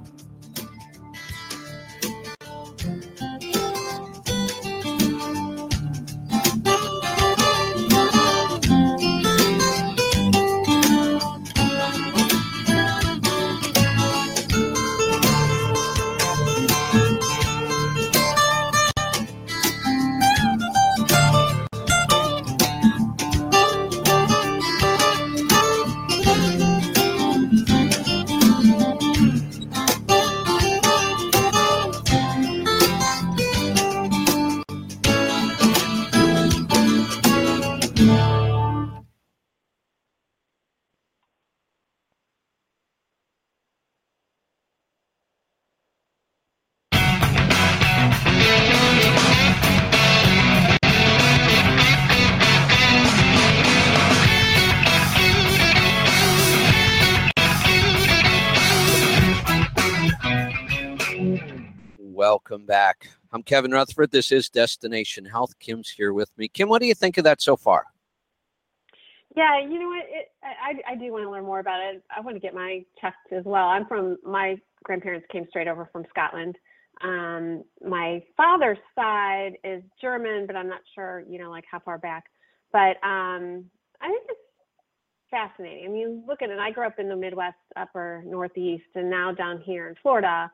Welcome back. I'm Kevin Rutherford. This is Destination Health. Kim's here with me. Kim, what do you think of that so far? Yeah, you know what? It, I, I do want to learn more about it. I want to get my test as well. I'm from, my grandparents came straight over from Scotland. Um, my father's side is German, but I'm not sure, you know, like how far back. But um, I think it's fascinating. I mean, look at it. I grew up in the Midwest, upper Northeast, and now down here in Florida.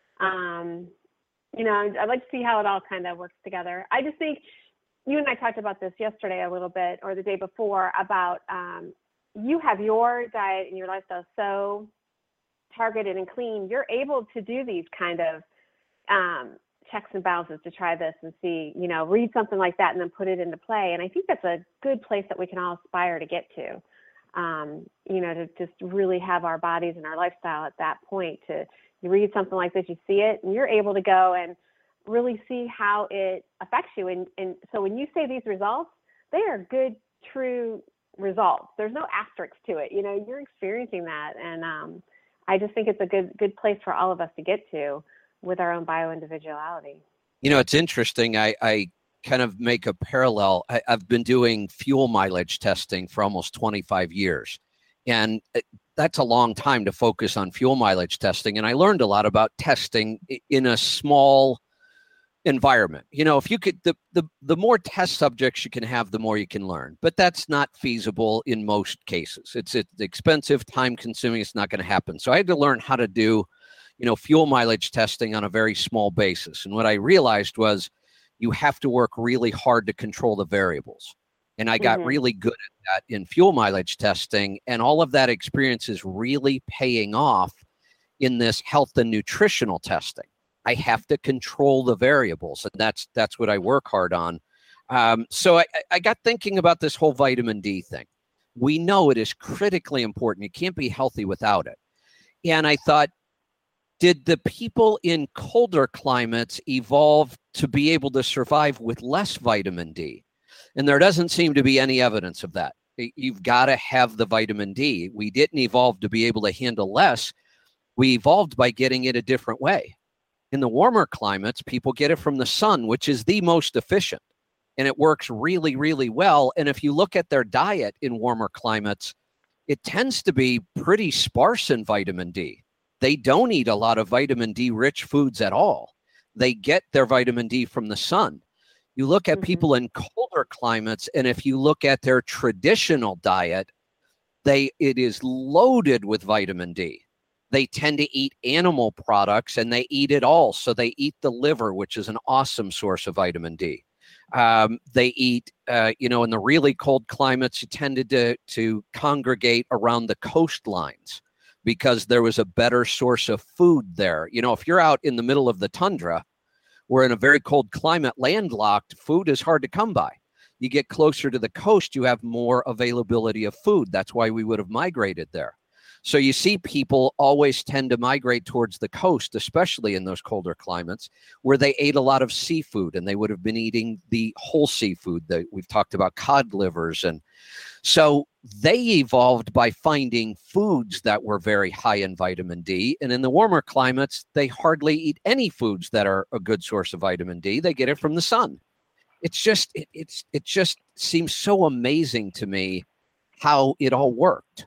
Um, you know, I'd like to see how it all kind of works together. I just think you and I talked about this yesterday a little bit, or the day before, about um, you have your diet and your lifestyle so targeted and clean. You're able to do these kind of um, checks and balances to try this and see, you know, read something like that and then put it into play. And I think that's a good place that we can all aspire to get to, um, you know, to just really have our bodies and our lifestyle at that point. To you read something like this, you see it, and you're able to go and really see how it affects you. And, and so when you say these results, they are good, true results. There's no asterisk to it. You know, you're experiencing that. And um, I just think it's a good, good place for all of us to get to with our own bio-individuality. You know, it's interesting. I, I kind of make a parallel. I, I've been doing fuel mileage testing for almost twenty-five years. And that's a long time to focus on fuel mileage testing. And I learned a lot about testing in a small environment. You know, if you could, the, the, the more test subjects you can have, the more you can learn. But that's not feasible in most cases. It's, it's expensive, time consuming. It's not going to happen. So I had to learn how to do, you know, fuel mileage testing on a very small basis. And what I realized was you have to work really hard to control the variables. And I got mm-hmm. really good at that in fuel mileage testing. And all of that experience is really paying off in this health and nutritional testing. I have to control the variables, and that's that's what I work hard on. Um, so I, I got thinking about this whole vitamin D thing. We know it is critically important. You can't be healthy without it. And I thought, did the people in colder climates evolve to be able to survive with less vitamin D? And there doesn't seem to be any evidence of that. You've got to have the vitamin D. We didn't evolve to be able to handle less. We evolved by getting it a different way. In the warmer climates, people get it from the sun, which is the most efficient. And it works really, really well. And if you look at their diet in warmer climates, it tends to be pretty sparse in vitamin D. They don't eat a lot of vitamin D rich foods at all. They get their vitamin D from the sun. You look at mm-hmm. people in colder climates, and if you look at their traditional diet, they it is loaded with vitamin D. They tend to eat animal products, and they eat it all. So they eat the liver, which is an awesome source of vitamin D. Um, they eat, uh, you know, in the really cold climates, you tended to, to congregate around the coastlines because there was a better source of food there. You know, if you're out in the middle of the tundra, where in a very cold climate, landlocked, food is hard to come by. You get closer to the coast, you have more availability of food. That's why we would have migrated there. So you see people always tend to migrate towards the coast, especially in those colder climates, where they ate a lot of seafood, and they would have been eating the whole seafood that we've talked about, cod livers. And so they evolved by finding foods that were very high in vitamin D. And in the warmer climates, they hardly eat any foods that are a good source of vitamin D. They get it from the sun. It's just, it, it's, it just seems so amazing to me how it all worked.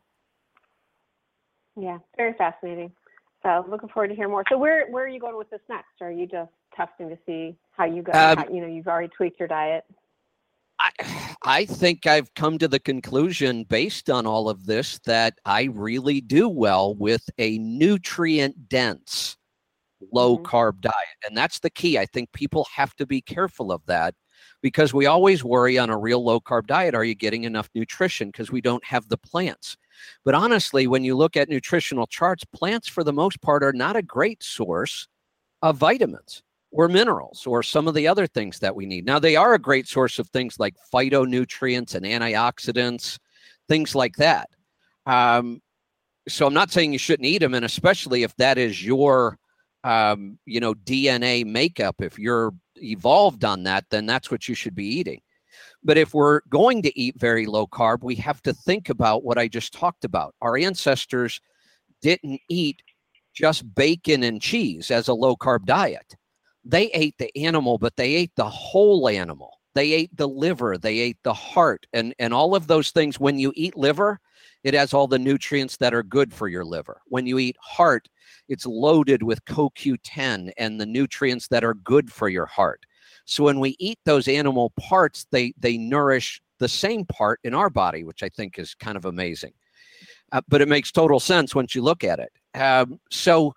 Yeah, very fascinating. So looking forward to hear more. So where where are you going with this next? Or are you just testing to see how you go? Um, how, you know, you've already tweaked your diet. I, I think I've come to the conclusion based on all of this that I really do well with a nutrient-dense, low-carb mm-hmm. diet. And that's the key. I think people have to be careful of that because we always worry on a real low-carb diet, are you getting enough nutrition? Because we don't have the plants. But honestly, when you look at nutritional charts, plants, for the most part, are not a great source of vitamins or minerals or some of the other things that we need. Now, they are a great source of things like phytonutrients and antioxidants, things like that. Um, so I'm not saying you shouldn't eat them, and especially if that is your, um, you know, D N A makeup, if you're evolved on that, then that's what you should be eating. But if we're going to eat very low carb, we have to think about what I just talked about. Our ancestors didn't eat just bacon and cheese as a low carb diet. They ate the animal, but they ate the whole animal. They ate the liver, they ate the heart, and, and all of those things. When you eat liver, it has all the nutrients that are good for your liver. When you eat heart, it's loaded with C O Q ten and the nutrients that are good for your heart. So when we eat those animal parts, they they nourish the same part in our body, which I think is kind of amazing. Uh, but it makes total sense once you look at it. Um, so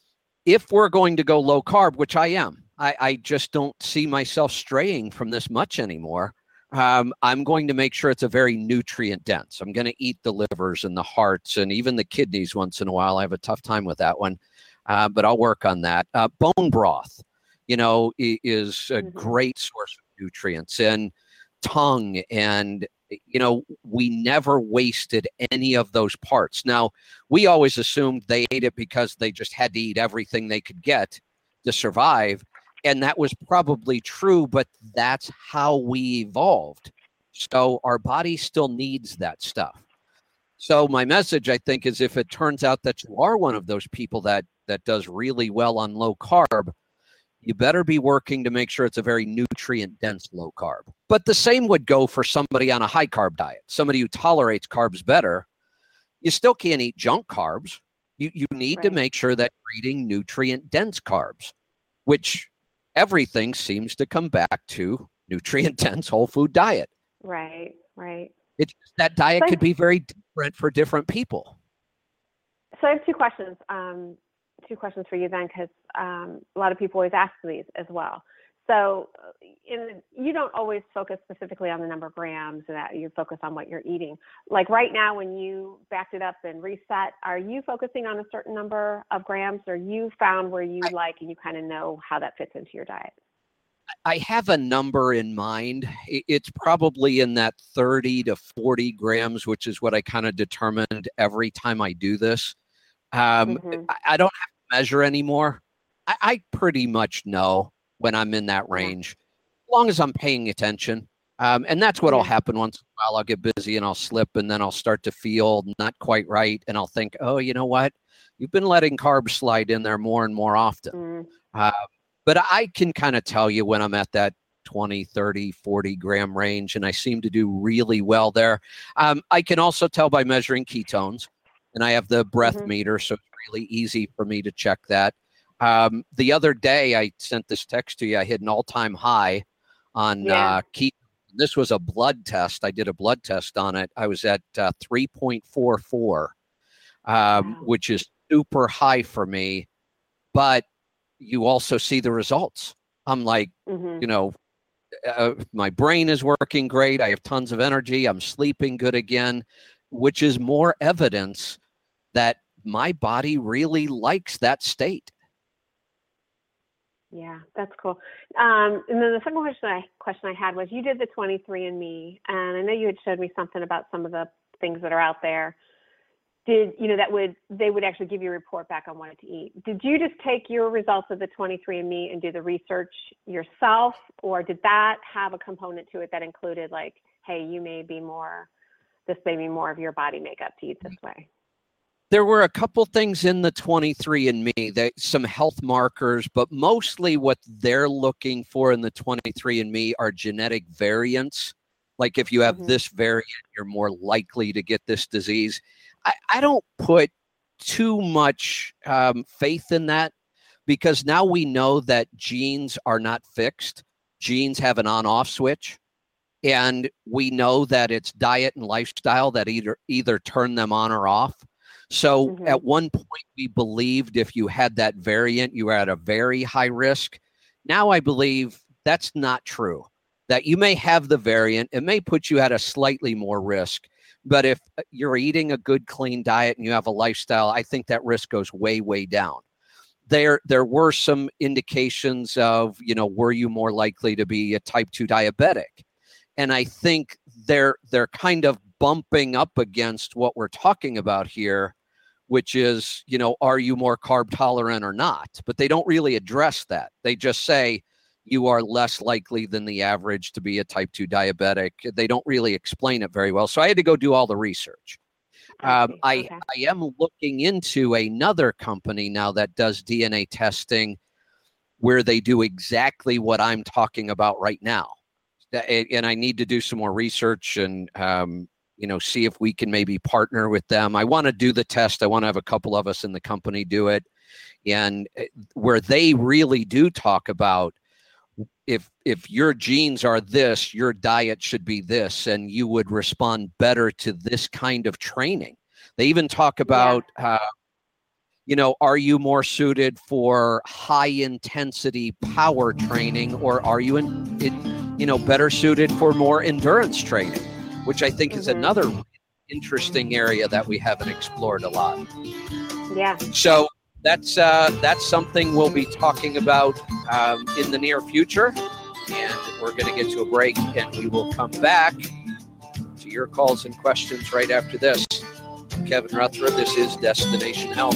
if we're going to go low carb, which I am, I, I just don't see myself straying from this much anymore. Um, I'm going to make sure it's a very nutrient dense. I'm going to eat the livers and the hearts and even the kidneys once in a while. I have a tough time with that one, uh, but I'll work on that. Uh, bone broth, you know, is a great source of nutrients, and tongue. And, you know, we never wasted any of those parts. Now, we always assumed they ate it because they just had to eat everything they could get to survive. And that was probably true, but that's how we evolved. So our body still needs that stuff. So my message, I think, is if it turns out that you are one of those people that that does really well on low carb, you better be working to make sure it's a very nutrient-dense low carb. But the same would go for somebody on a high carb diet, somebody who tolerates carbs better. You still can't eat junk carbs. You, you need Right. to make sure that you're eating nutrient-dense carbs, which everything seems to come back to nutrient-dense whole food diet. Right, right. It's that diet So I- could be very different for different people. So I have two questions. Um, two questions for you then, because um, a lot of people always ask these as well. So, uh, in, you don't always focus specifically on the number of grams, and that you focus on what you're eating. Like right now, when you backed it up and reset, are you focusing on a certain number of grams, or you found where you I, like and you kind of know how that fits into your diet? I have a number in mind. It's probably in that thirty to forty grams, which is what I kind of determined every time I do this. Um, Mhm. I, I don't have to measure anymore. I, I pretty much know when I'm in that Yeah. range, as long as I'm paying attention. Um, and that's what will Yeah. happen once in a while. I'll get busy and I'll slip, and then I'll start to feel not quite right. And I'll think, oh, you know what? You've been letting carbs slide in there more and more often. Mm. Uh, but I can kind of tell you when I'm at that twenty, thirty, forty gram range, and I seem to do really well there. Um, I can also tell by measuring ketones, and I have the breath Mhm. meter, so it's really easy for me to check that. Um, the other day, I sent this text to you. I hit an all-time high on Yeah. uh, ketones. This was a blood test. I did a blood test on it. I was at uh, three point four four, um, Wow. which is super high for me. But you also see the results. I'm like, Mhm. you know, uh, my brain is working great. I have tons of energy. I'm sleeping good again, which is more evidence that my body really likes that state. Yeah, that's cool. Um, and then the second question I question I had was, you did the twenty-three and me, and I know you had showed me something about some of the things that are out there. Did you know that would they would actually give you a report back on what to eat? Did you just take your results of the twenty-three and me and do the research yourself, or did that have a component to it that included like, hey, you may be more, this may be more of your body makeup to eat this way? There were a couple things in the twenty-three and me, that some health markers, but mostly what they're looking for in the twenty-three and me are genetic variants. Like if you have Mhm. this variant, you're more likely to get this disease. I, I don't put too much um, faith in that, because now we know that genes are not fixed. Genes have an on-off switch. And we know that it's diet and lifestyle that either either turn them on or off. So Mhm. at one point, we believed if you had that variant, you were at a very high risk. Now I believe that's not true, that you may have the variant. It may put you at a slightly more risk. But if you're eating a good, clean diet and you have a lifestyle, I think that risk goes way, way down. There, there were some indications of, you know, were you more likely to be a type two diabetic? And I think they're they're kind of bumping up against what we're talking about here, which is, you know, are you more carb tolerant or not? But they don't really address that. They just say you are less likely than the average to be a type two diabetic. They don't really explain it very well. So I had to go do all the research. I Um, see. I, Okay. I am looking into another company now that does D N A testing where they do exactly what I'm talking about right now. That- And I need to do some more research and, um, you know, see if we can maybe partner with them. I want to do the test. I want to have a couple of us in the company do it. And uh, where they really do talk about if if your genes are this, your diet should be this, and you would respond better to this kind of training. They even talk about, uh, you know, are you more suited for high intensity power training, or are you in, in you know, better suited for more endurance training, which I think is Mhm. another interesting area that we haven't explored a lot. Yeah. So that's uh, that's something we'll be talking about um, in the near future. And we're going to get to a break, and we will come back to your calls and questions right after this. I'm Kevin Rutherford. This is Destination Health.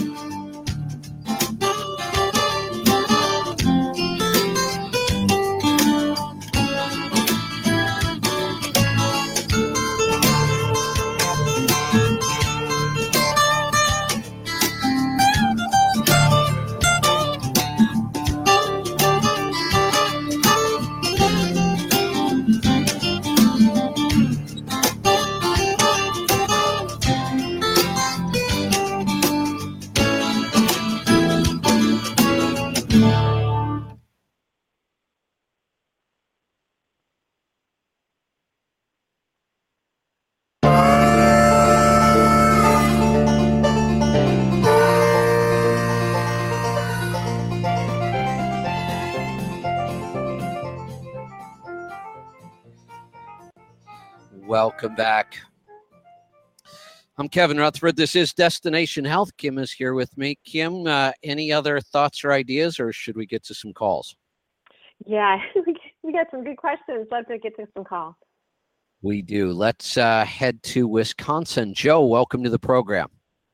Welcome back. I'm Kevin Rutherford. This is Destination Health. Kim is here with me. Kim, uh, any other thoughts or ideas, or should we get to some calls? Yeah, we got some good questions. Let's get to some calls. We do. Let's uh, head to Wisconsin. Joe, welcome to the program.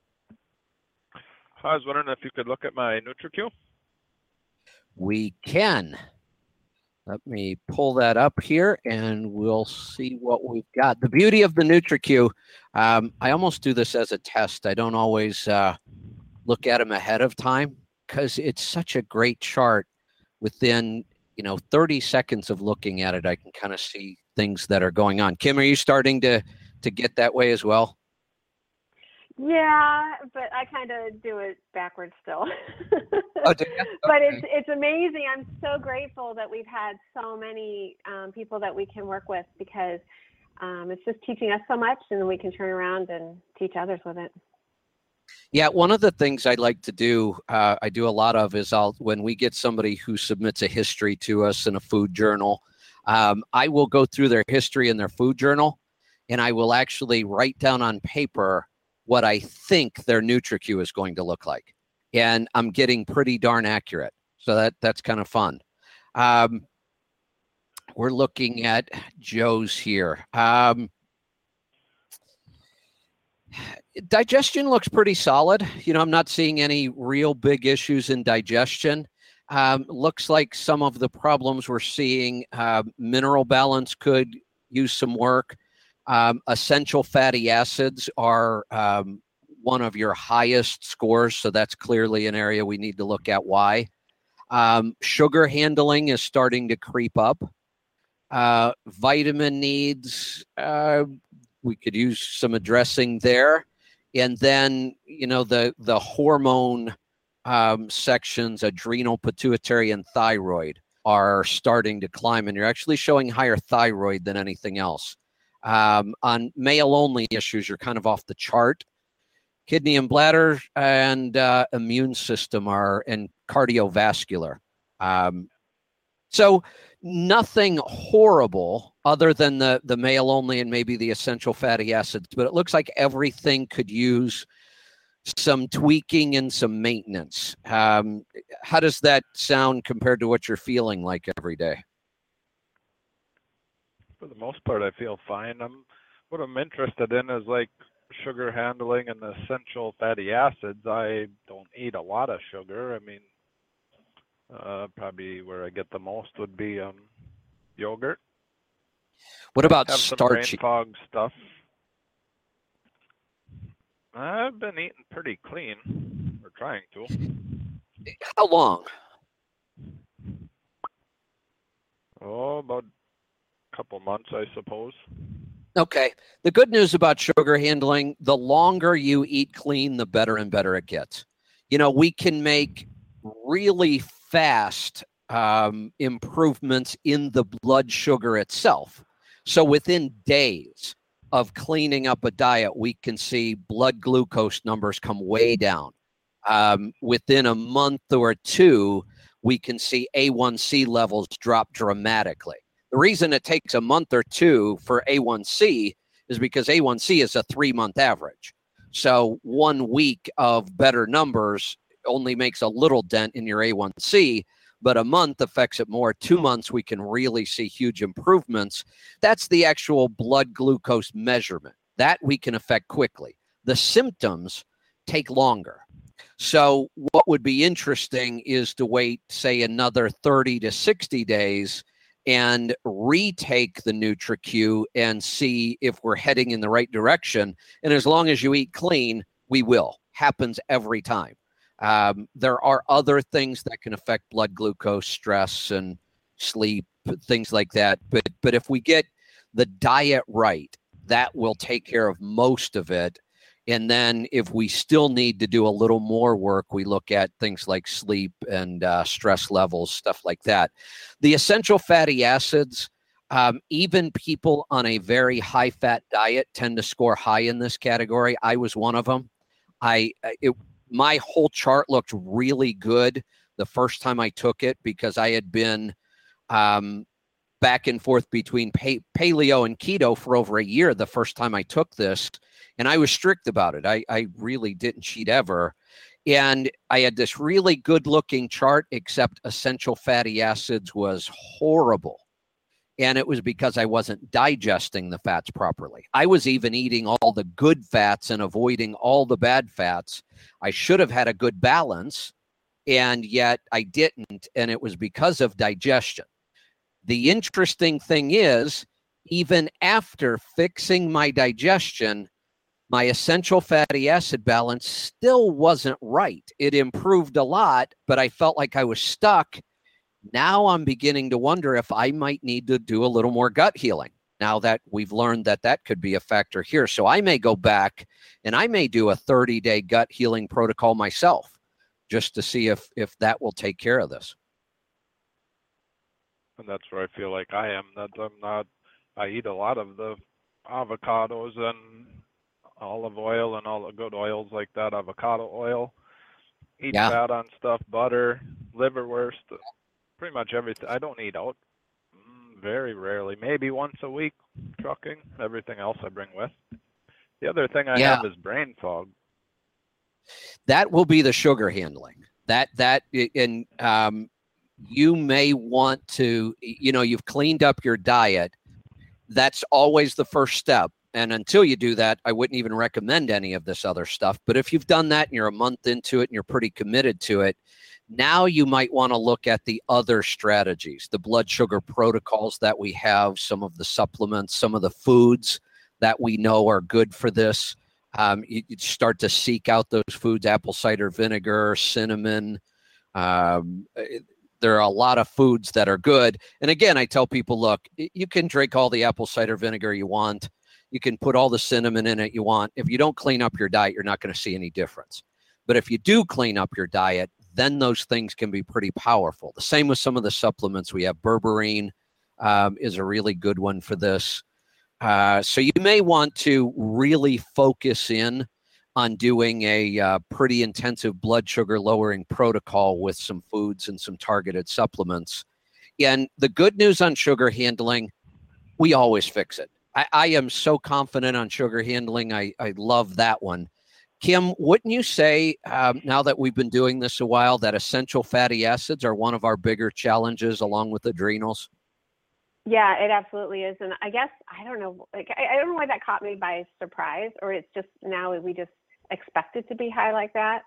I was wondering if you could look at my NutriQ. We can. Let me pull that up here, and we'll see what we've got. The beauty of the NutriQ, um, I almost do this as a test. I don't always uh, look at them ahead of time because it's such a great chart. Within, you know, thirty seconds of looking at it, I can kind of see things that are going on. Kim, are you starting to to get that way as well? Yeah, but I kind of do it backwards still. Oh, do you? Okay. But it's it's amazing. I'm so grateful that we've had so many um, people that we can work with because um, it's just teaching us so much, and we can turn around and teach others with it. Yeah, one of the things I like to do, uh, I do a lot of, is I'll when we get somebody who submits a history to us in a food journal, um, I will go through their history in their food journal, and I will actually write down on paper what I think their NutriQ is going to look like. And I'm getting pretty darn accurate. So that that's kind of fun. Um, we're looking at Joe's here. Um, digestion looks pretty solid. You know, I'm not seeing any real big issues in digestion. Um, looks like some of the problems we're seeing, uh, mineral balance could use some work. Um, essential fatty acids are um, one of your highest scores, so that's clearly an area we need to look at why. Um, sugar handling is starting to creep up. Uh, vitamin needs, uh, we could use some addressing there. And then, you know, the, the hormone um, sections, adrenal, pituitary, and thyroid are starting to climb, and you're actually showing higher thyroid than anything else. Um, on male-only issues, you're kind of off the chart. Kidney and bladder and uh, immune system are, and cardiovascular. Um, so nothing horrible other than the, the male-only and maybe the essential fatty acids, but it looks like everything could use some tweaking and some maintenance. Um, how does that sound compared to what you're feeling like every day? For the most part, I feel fine. I'm what I'm interested in is like sugar handling and the essential fatty acids. I don't eat a lot of sugar. I mean, uh, probably where I get the most would be um, yogurt. What about Have starchy? Some brain fog stuff. I've been eating pretty clean, or trying to. How long? Oh, about couple months, I suppose. Okay. The good news about sugar handling, the longer you eat clean, the better and better it gets. You know, we can make really fast um, improvements in the blood sugar itself. So within days of cleaning up a diet, we can see blood glucose numbers come way down. Um, within a month or two, we can see A one C levels drop dramatically. The reason it takes a month or two for A one C is because A one C is a three-month average. So one week of better numbers only makes a little dent in your A one C, but a month affects it more. Two months, we can really see huge improvements. That's the actual blood glucose measurement. That we can affect quickly. The symptoms take longer. So what would be interesting is to wait, say, another thirty to sixty days and retake the NutriQ and see if we're heading in the right direction. And as long as you eat clean, we will. Happens every time. Um, there are other things that can affect blood glucose, stress, and sleep, things like that. But but if we get the diet right, that will take care of most of it. And then if we still need to do a little more work, we look at things like sleep and uh, stress levels, stuff like that. The essential fatty acids, um, even people on a very high-fat diet tend to score high in this category. I was one of them. I it, my whole chart looked really good the first time I took it because I had been um, back and forth between pa- paleo and keto for over a year the first time I took this. And I was strict about it. I, I really didn't cheat ever. And I had this really good looking chart, except essential fatty acids was horrible. And it was because I wasn't digesting the fats properly. I was even eating all the good fats and avoiding all the bad fats. I should have had a good balance, and yet I didn't. And it was because of digestion. The interesting thing is, even after fixing my digestion, my essential fatty acid balance still wasn't right. It improved a lot, but I felt like I was stuck. Now I'm beginning to wonder if I might need to do a little more gut healing now that we've learned that that could be a factor here. So I may go back and I may do a thirty-day gut healing protocol myself just to see if, if that will take care of this. And that's where I feel like I am, that I'm not, I eat a lot of the avocados and olive oil and all the good oils like that, avocado oil, eat yeah. fat on stuff, butter, liverwurst, pretty much everything. I don't eat out very rarely, maybe once a week trucking. Everything else I bring with. The other thing I yeah. have is brain fog. That will be the sugar handling. That, that, and um, you may want to, you know, you've cleaned up your diet. That's always the first step. And until you do that, I wouldn't even recommend any of this other stuff. But if you've done that and you're a month into it and you're pretty committed to it, now you might want to look at the other strategies, the blood sugar protocols that we have, some of the supplements, some of the foods that we know are good for this. Um, you, you start to seek out those foods, apple cider vinegar, cinnamon. Um, it, There are a lot of foods that are good. And again, I tell people, look, you can drink all the apple cider vinegar you want. You can put all the cinnamon in it you want. If you don't clean up your diet, you're not going to see any difference. But if you do clean up your diet, then those things can be pretty powerful. The same with some of the supplements. We have berberine um, is a really good one for this. Uh, so you may want to really focus in on doing a uh, pretty intensive blood sugar lowering protocol with some foods and some targeted supplements. And the good news on sugar handling, we always fix it. I, I am so confident on sugar handling. I, I love that one. Kim, wouldn't you say, um, now that we've been doing this a while, that essential fatty acids are one of our bigger challenges along with adrenals? Yeah, it absolutely is. And I guess, I don't know, like, I, I don't know why that caught me by surprise, or it's just now we just expect it to be high like that.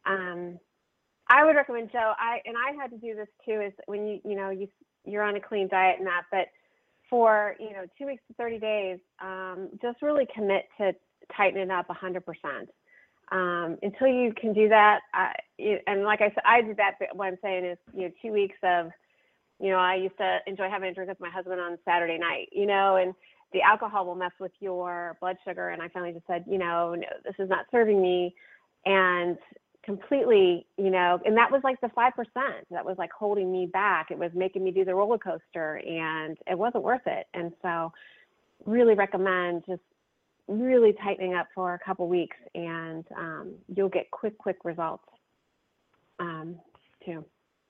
Um, I would recommend, Joe, I, and I had to do this too, is when you, you know, you, you're on a clean diet and that, but for, you know, two weeks to thirty days, um, just really commit to tightening up one hundred percent. Um, until you can do that, I, and like I said, I did that, but what I'm saying is, you know, two weeks of, you know, I used to enjoy having a drink with my husband on Saturday night, you know, and the alcohol will mess with your blood sugar. And I finally just said, you know, no, this is not serving me. And completely, you know, and that was like the five percent that was like holding me back. It was making me do the roller coaster, and it wasn't worth it. And so really recommend just really tightening up for a couple weeks, and um, you'll get quick, quick results um, too.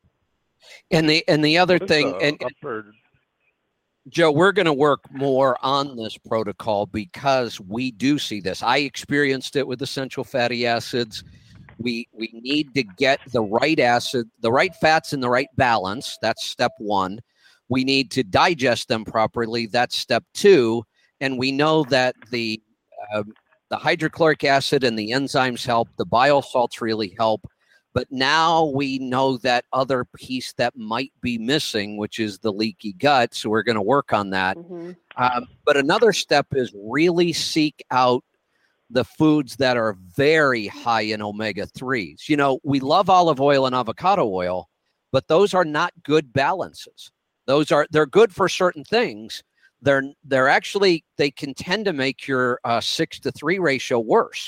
And the, and the other thing, and, and Joe, we're going to work more on this protocol because we do see this. I experienced it with essential fatty acids. We we need to get the right acid, the right fats in the right balance. That's step one. We need to digest them properly. That's step two. And we know that the uh, the hydrochloric acid and the enzymes help. The bile salts really help. But now we know that other piece that might be missing, which is the leaky gut. So we're going to work on that. Mm-hmm. Um, but another step is really seek out the foods that are very high in omega threes. You know, we love olive oil and avocado oil, but those are not good balances. Those are, they're good for certain things. They're, they're actually, they can tend to make your uh, six to three ratio worse.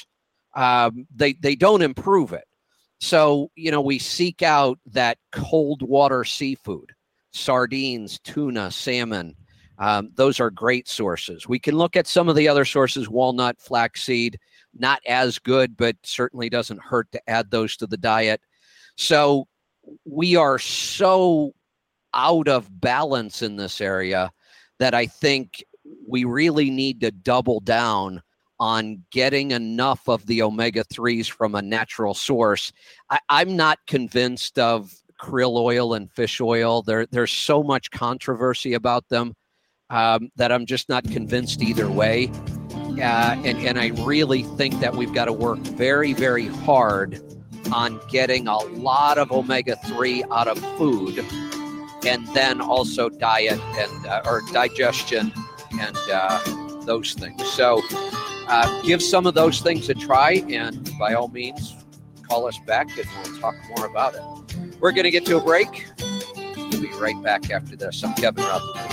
um, they they don't improve it. So, you know, we seek out that cold water seafood, sardines, tuna, salmon. Um, those are great sources. We can look at some of the other sources, walnut, flaxseed, not as good, but certainly doesn't hurt to add those to the diet. So we are so out of balance in this area that I think we really need to double down on getting enough of the omega threes from a natural source. I, I'm not convinced of krill oil and fish oil. There, there's so much controversy about them um, that I'm just not convinced either way. Uh, and, and I really think that we've got to work very, very hard on getting a lot of omega three out of food, and then also diet and uh, or digestion and uh, those things. So uh, give some of those things a try, and by all means, call us back and we'll talk more about it. We're going to get to a break. We'll be right back after this. I'm Kevin Rutherford.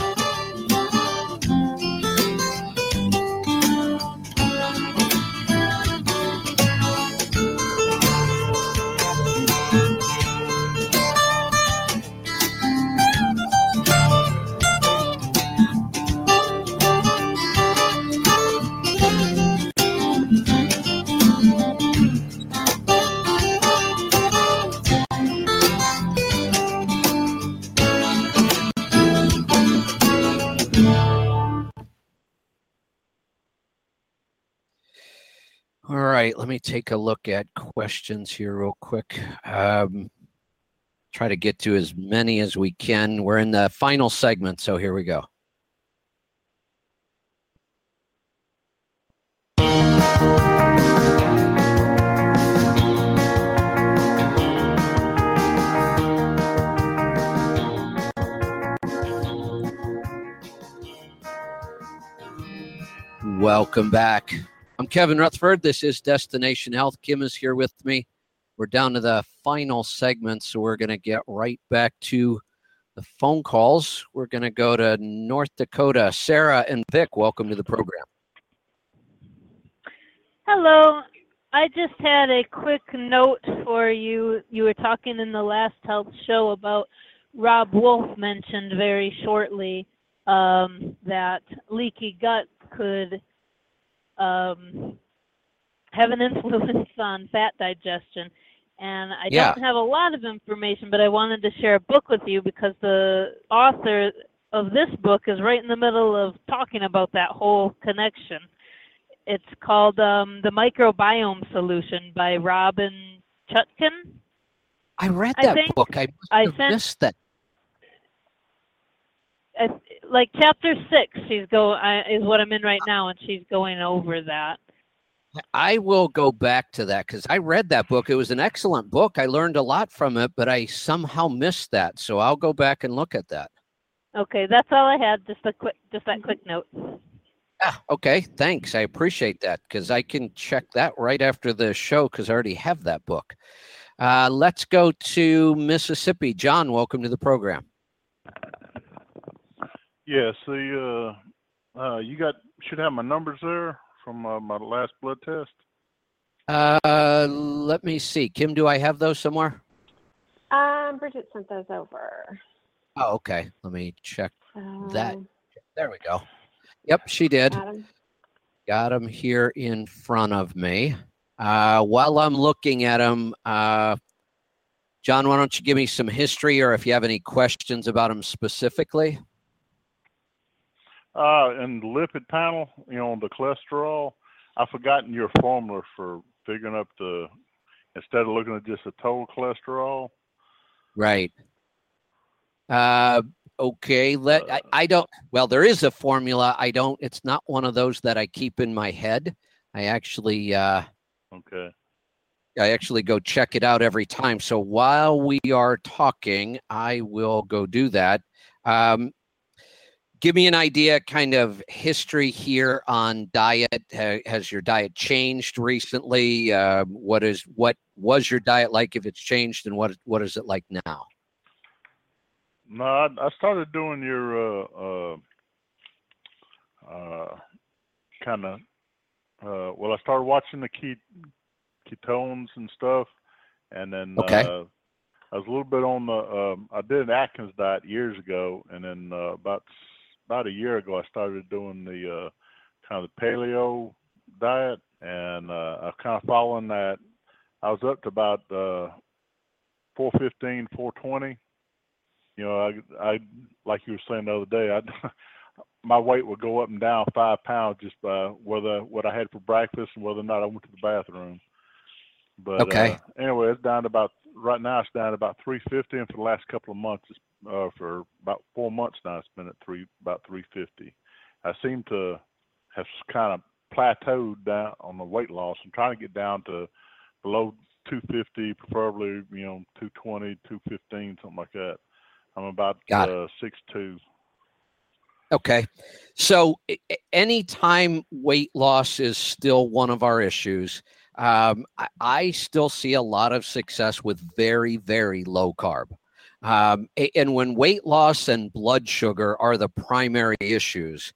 All right, let me take a look at questions here real quick. Um, try to get to as many as we can. We're in the final segment, so here we go. Welcome back. I'm Kevin Rutherford. This is Destination Health. Kim is here with me. We're down to the final segment, so we're going to get right back to the phone calls. We're going to go to North Dakota. Sarah and Vic, welcome to the program. Hello. I just had a quick note for you. You were talking in the last health show about Rob Wolf mentioned very shortly um, that leaky gut could um, have an influence on fat digestion. And I Yeah. don't have a lot of information, but I wanted to share a book with you because the author of this book is right in the middle of talking about that whole connection. It's called um, The Microbiome Solution by Robin Chutkan. I read I that think book. I must I have sent- missed that. Uh, like chapter six, she's go uh, is what I'm in right now, and she's going over that. I will go back to that because I read that book. It was an excellent book. I learned a lot from it, but I somehow missed that. So I'll go back and look at that. Okay, that's all I had. Just a quick, just that quick note. Ah, okay, thanks. I appreciate that because I can check that right after the show because I already have that book. Uh, let's go to Mississippi. John, welcome to the program. Yes, the uh, uh, you got should have my numbers there from uh, my last blood test. Uh, let me see. Kim, do I have those somewhere? Um, Bridget sent those over. Oh, okay. Let me check So, that. There we go. Yep, she did. got 'em. Got them here in front of me. Uh, while I'm looking at them, uh, John, why don't you give me some history or if you have any questions about them specifically? Uh, and the lipid panel, you know, the cholesterol. I've forgotten your formula for figuring up the instead of looking at just the total cholesterol. Right. Uh, okay. Let I, I don't. Well, there is a formula. I don't. It's not one of those that I keep in my head. I actually. Uh, Okay. I actually go check it out every time. So while we are talking, I will go do that. Um, give me an idea, kind of history here on diet. Ha, has your diet changed recently? Uh, what is what was your diet like if it's changed, and what what is it like now? No, I, I started doing your uh, uh, uh, kind of. Uh, well, I started watching the ke- ketones and stuff, and then okay. uh, I was a little bit on the. Um, I did an Atkins diet years ago, and then uh, about about a year ago, I started doing the uh, kind of the paleo diet, and uh, I kind of following that. I was up to about uh, four fifteen, four twenty. You know, I, I like you were saying the other day, I, my weight would go up and down five pounds just by whether what I had for breakfast and whether or not I went to the bathroom. But okay. uh, anyway, it's down to about right now. It's down to about three fifty, and for the last couple of months, uh, for about four months now, it's been at three about three fifty. I seem to have kind of plateaued down on the weight loss. I'm trying to get down to below two fifty, preferably, you know, two twenty, two fifteen, something like that. I'm about uh, six two. Okay. So anytime weight loss is still one of our issues, um, I, I still see a lot of success with very, very low carb. Um, and when weight loss and blood sugar are the primary issues,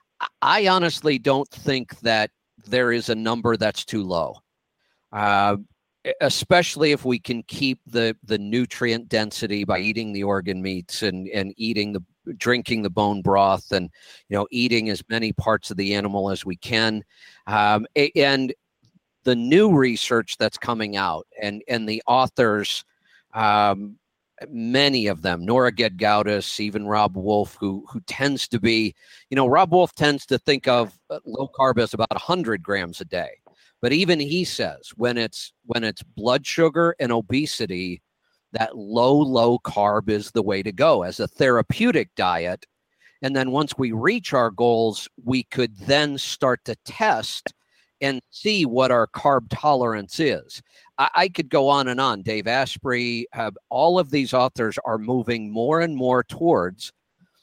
I honestly don't think that there is a number that's too low. Uh, especially if we can keep the, the nutrient density by eating the organ meats and, and eating the, drinking the bone broth and, you know, eating as many parts of the animal as we can. Um, and the new research that's coming out and, and the authors, um, many of them, Nora Gedgaudas, even Rob Wolf, who, who tends to be, you know, Rob Wolf tends to think of low carb as about one hundred grams a day. But even he says when it's when it's blood sugar and obesity, that low, low carb is the way to go as a therapeutic diet. And then once we reach our goals, we could then start to test and see what our carb tolerance is. I, I could go on and on. Dave Asprey, uh, all of these authors are moving more and more towards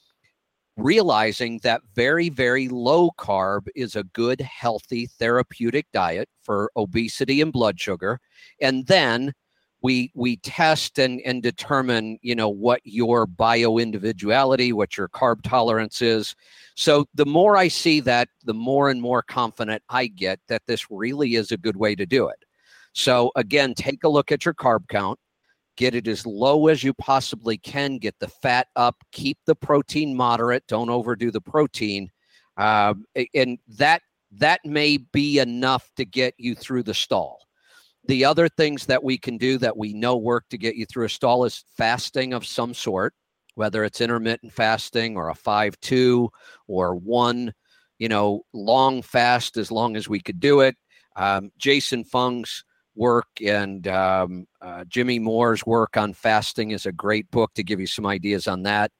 realizing that very, very low carb is a good, healthy, therapeutic diet for obesity and blood sugar. And then we we test and, and determine, you know, what your bio-individuality, what your carb tolerance is. So the more I see that, the more and more confident I get that this really is a good way to do it. So again, take a look at your carb count. Get it as low as you possibly can. Get the fat up. Keep the protein moderate. Don't overdo the protein. Um, and that that may be enough to get you through the stall. The other things that we can do that we know work to get you through a stall is fasting of some sort, whether it's intermittent fasting or a five two or one, you know, long fast as long as we could do it. Um, Jason Fung's work and um, uh, Jimmy Moore's work on fasting is a great book to give you some ideas on that.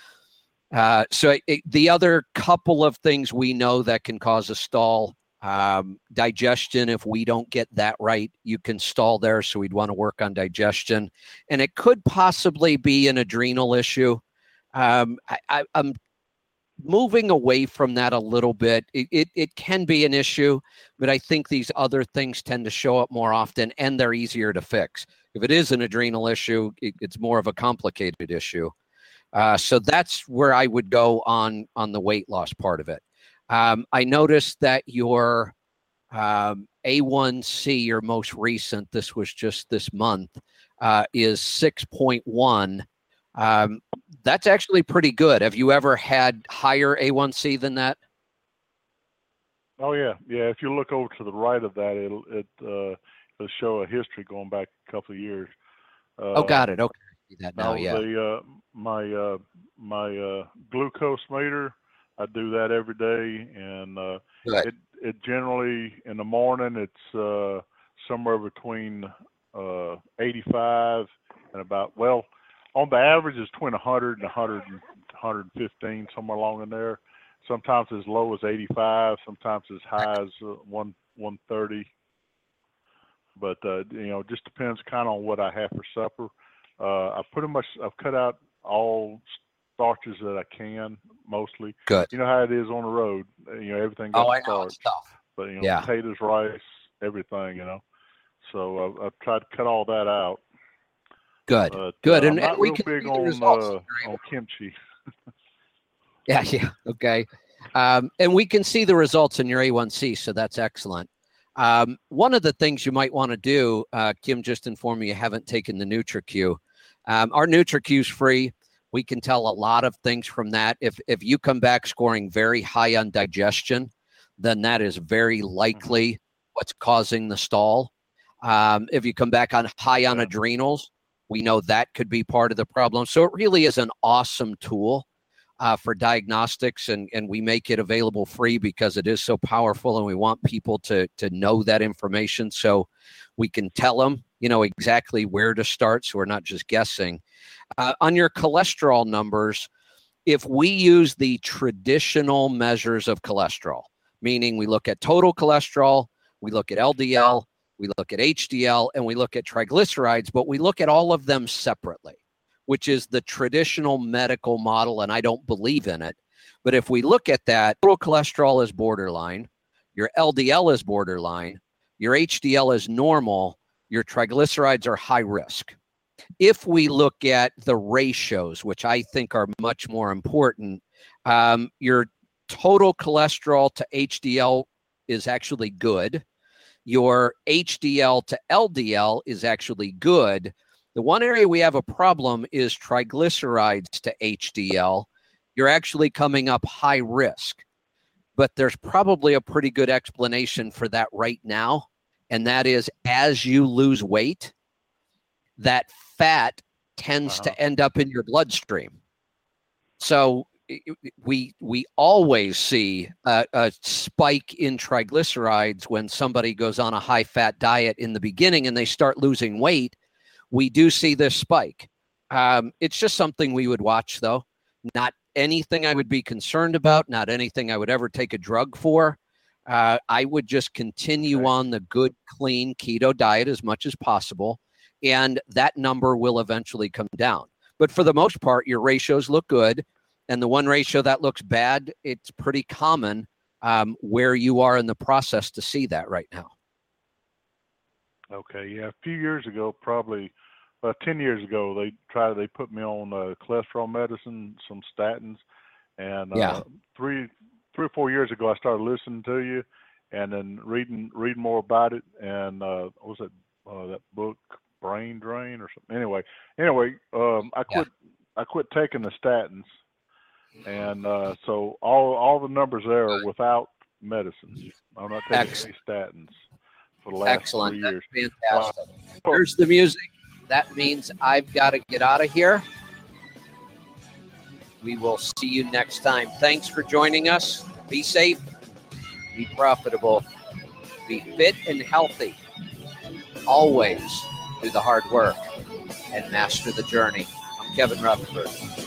Uh, so it, the other couple of things we know that can cause a stall, um, digestion, if we don't get that right, you can stall there. So we'd want to work on digestion. And it could possibly be an adrenal issue. Um, I, I, I'm moving away from that a little bit. It, it it can be an issue, but I think these other things tend to show up more often and they're easier to fix. If it is an adrenal issue, it, it's more of a complicated issue. Uh, so that's where I would go on, on the weight loss part of it. Um, I noticed that your um, A one C, your most recent, this was just this month, uh, is six point one. Um, that's actually pretty good. Have you ever had higher A one C than that? Oh yeah, yeah. If you look over to the right of that, it'll it uh, it'll show a history going back a couple of years. Uh, oh, got it. Okay, I see that now. Yeah. The, uh, my uh, my uh, glucose meter, I do that every day, and uh, it it generally in the morning it's uh, somewhere between uh, eighty-five and about well. On the average, it's between one hundred and one hundred and one fifteen, somewhere along in there. Sometimes as low as eighty-five, sometimes as high as uh, one one thirty. But uh, you know, just depends kind of on what I have for supper. Uh, I pretty much I've cut out all starches that I can, mostly. Good. You know how it is on the road. You know, everything got oh, starch. I know, it's tough. But you know, yeah. potatoes, rice, everything. You know, so I've, I've tried to cut all that out. Good, but, good, uh, and, I'm not and we real can big see on, the results. Uh, on kimchi. yeah, yeah, okay, um, and we can see the results in your A one C, so that's excellent. Um, one of the things you might want to do, uh, Kim just informed me you haven't taken the NutriQ. Um, our NutriQ is free. We can tell a lot of things from that. If if you come back scoring very high on digestion, then that is very likely what's causing the stall. Um, if you come back on high on adrenals, we know that could be part of the problem. So it really is an awesome tool uh, for diagnostics, and, and we make it available free because it is so powerful, and we want people to, to know that information so we can tell them, you know, exactly where to start, so we're not just guessing. Uh, on your cholesterol numbers, if we use the traditional measures of cholesterol, meaning we look at total cholesterol, we look at L D L, we look at H D L, and we look at triglycerides, but we look at all of them separately, which is the traditional medical model, and I don't believe in it. But if we look at that, total cholesterol is borderline, your L D L is borderline, your H D L is normal, your triglycerides are high risk. If we look at the ratios, which I think are much more important, um, your total cholesterol to H D L is actually good. Your H D L to L D L is actually good. The one area we have a problem is triglycerides to H D L. You're actually coming up high risk, but there's probably a pretty good explanation for that right now. And that is, as you lose weight, that fat tends uh-huh. to end up in your bloodstream. So we we always see a, a spike in triglycerides when somebody goes on a high fat diet in the beginning and they start losing weight. We do see this spike. Um, it's just something we would watch, though. Not anything I would be concerned about, not anything I would ever take a drug for. Uh, I would just continue right. on the good, clean keto diet as much as possible, and that number will eventually come down. But for the most part, your ratios look good. And the one ratio that looks bad, it's pretty common um, where you are in the process to see that right now. Okay, yeah. A few years ago, probably uh, ten years ago, they tried. They put me on uh, cholesterol medicine, some statins, and uh, yeah. three, three or four years ago, I started listening to you, and then reading, reading more about it. And uh, what was it uh, that book, Brain Drain or something? Anyway, anyway, um, I quit. Yeah. I quit taking the statins. And uh, so all all the numbers there are without medicines. I'm not taking Excellent. any statins for the last Excellent. three years. That's fantastic. Uh, Here's the music. That means I've got to get out of here. We will see you next time. Thanks for joining us. Be safe. Be profitable. Be fit and healthy. Always do the hard work and master the journey. I'm Kevin Rutherford.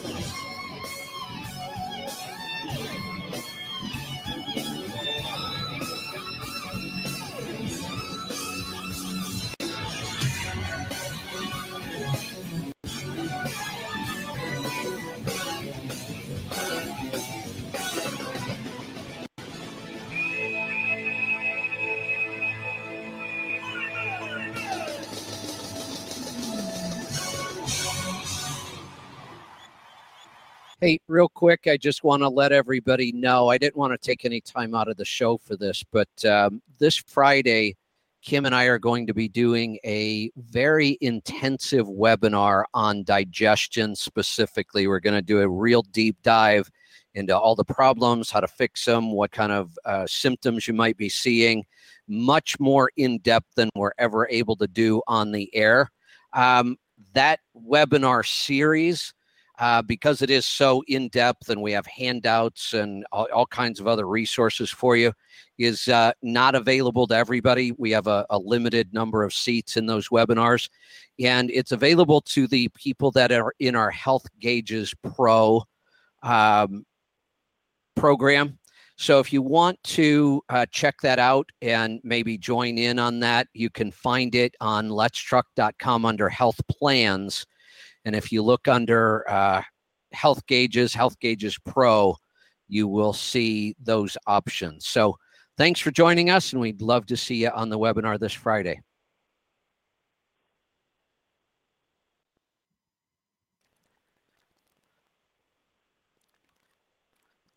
Hey, real quick, I just want to let everybody know, I didn't want to take any time out of the show for this, but um, this Friday, Kim and I are going to be doing a very intensive webinar on digestion specifically. We're going to do a real deep dive into all the problems, how to fix them, what kind of uh, symptoms you might be seeing, much more in-depth than we're ever able to do on the air. Um, that webinar series, Uh, because it is so in-depth and we have handouts and all, all kinds of other resources for you, is uh, not available to everybody. We have a, a limited number of seats in those webinars, and it's available to the people that are in our Health Gauges Pro um, program. So if you want to uh, check that out and maybe join in on that, you can find it on lets truck dot com under Health Plans. And if you look under uh, Health Gauges, Health Gauges Pro, you will see those options. So thanks for joining us, and we'd love to see you on the webinar this Friday.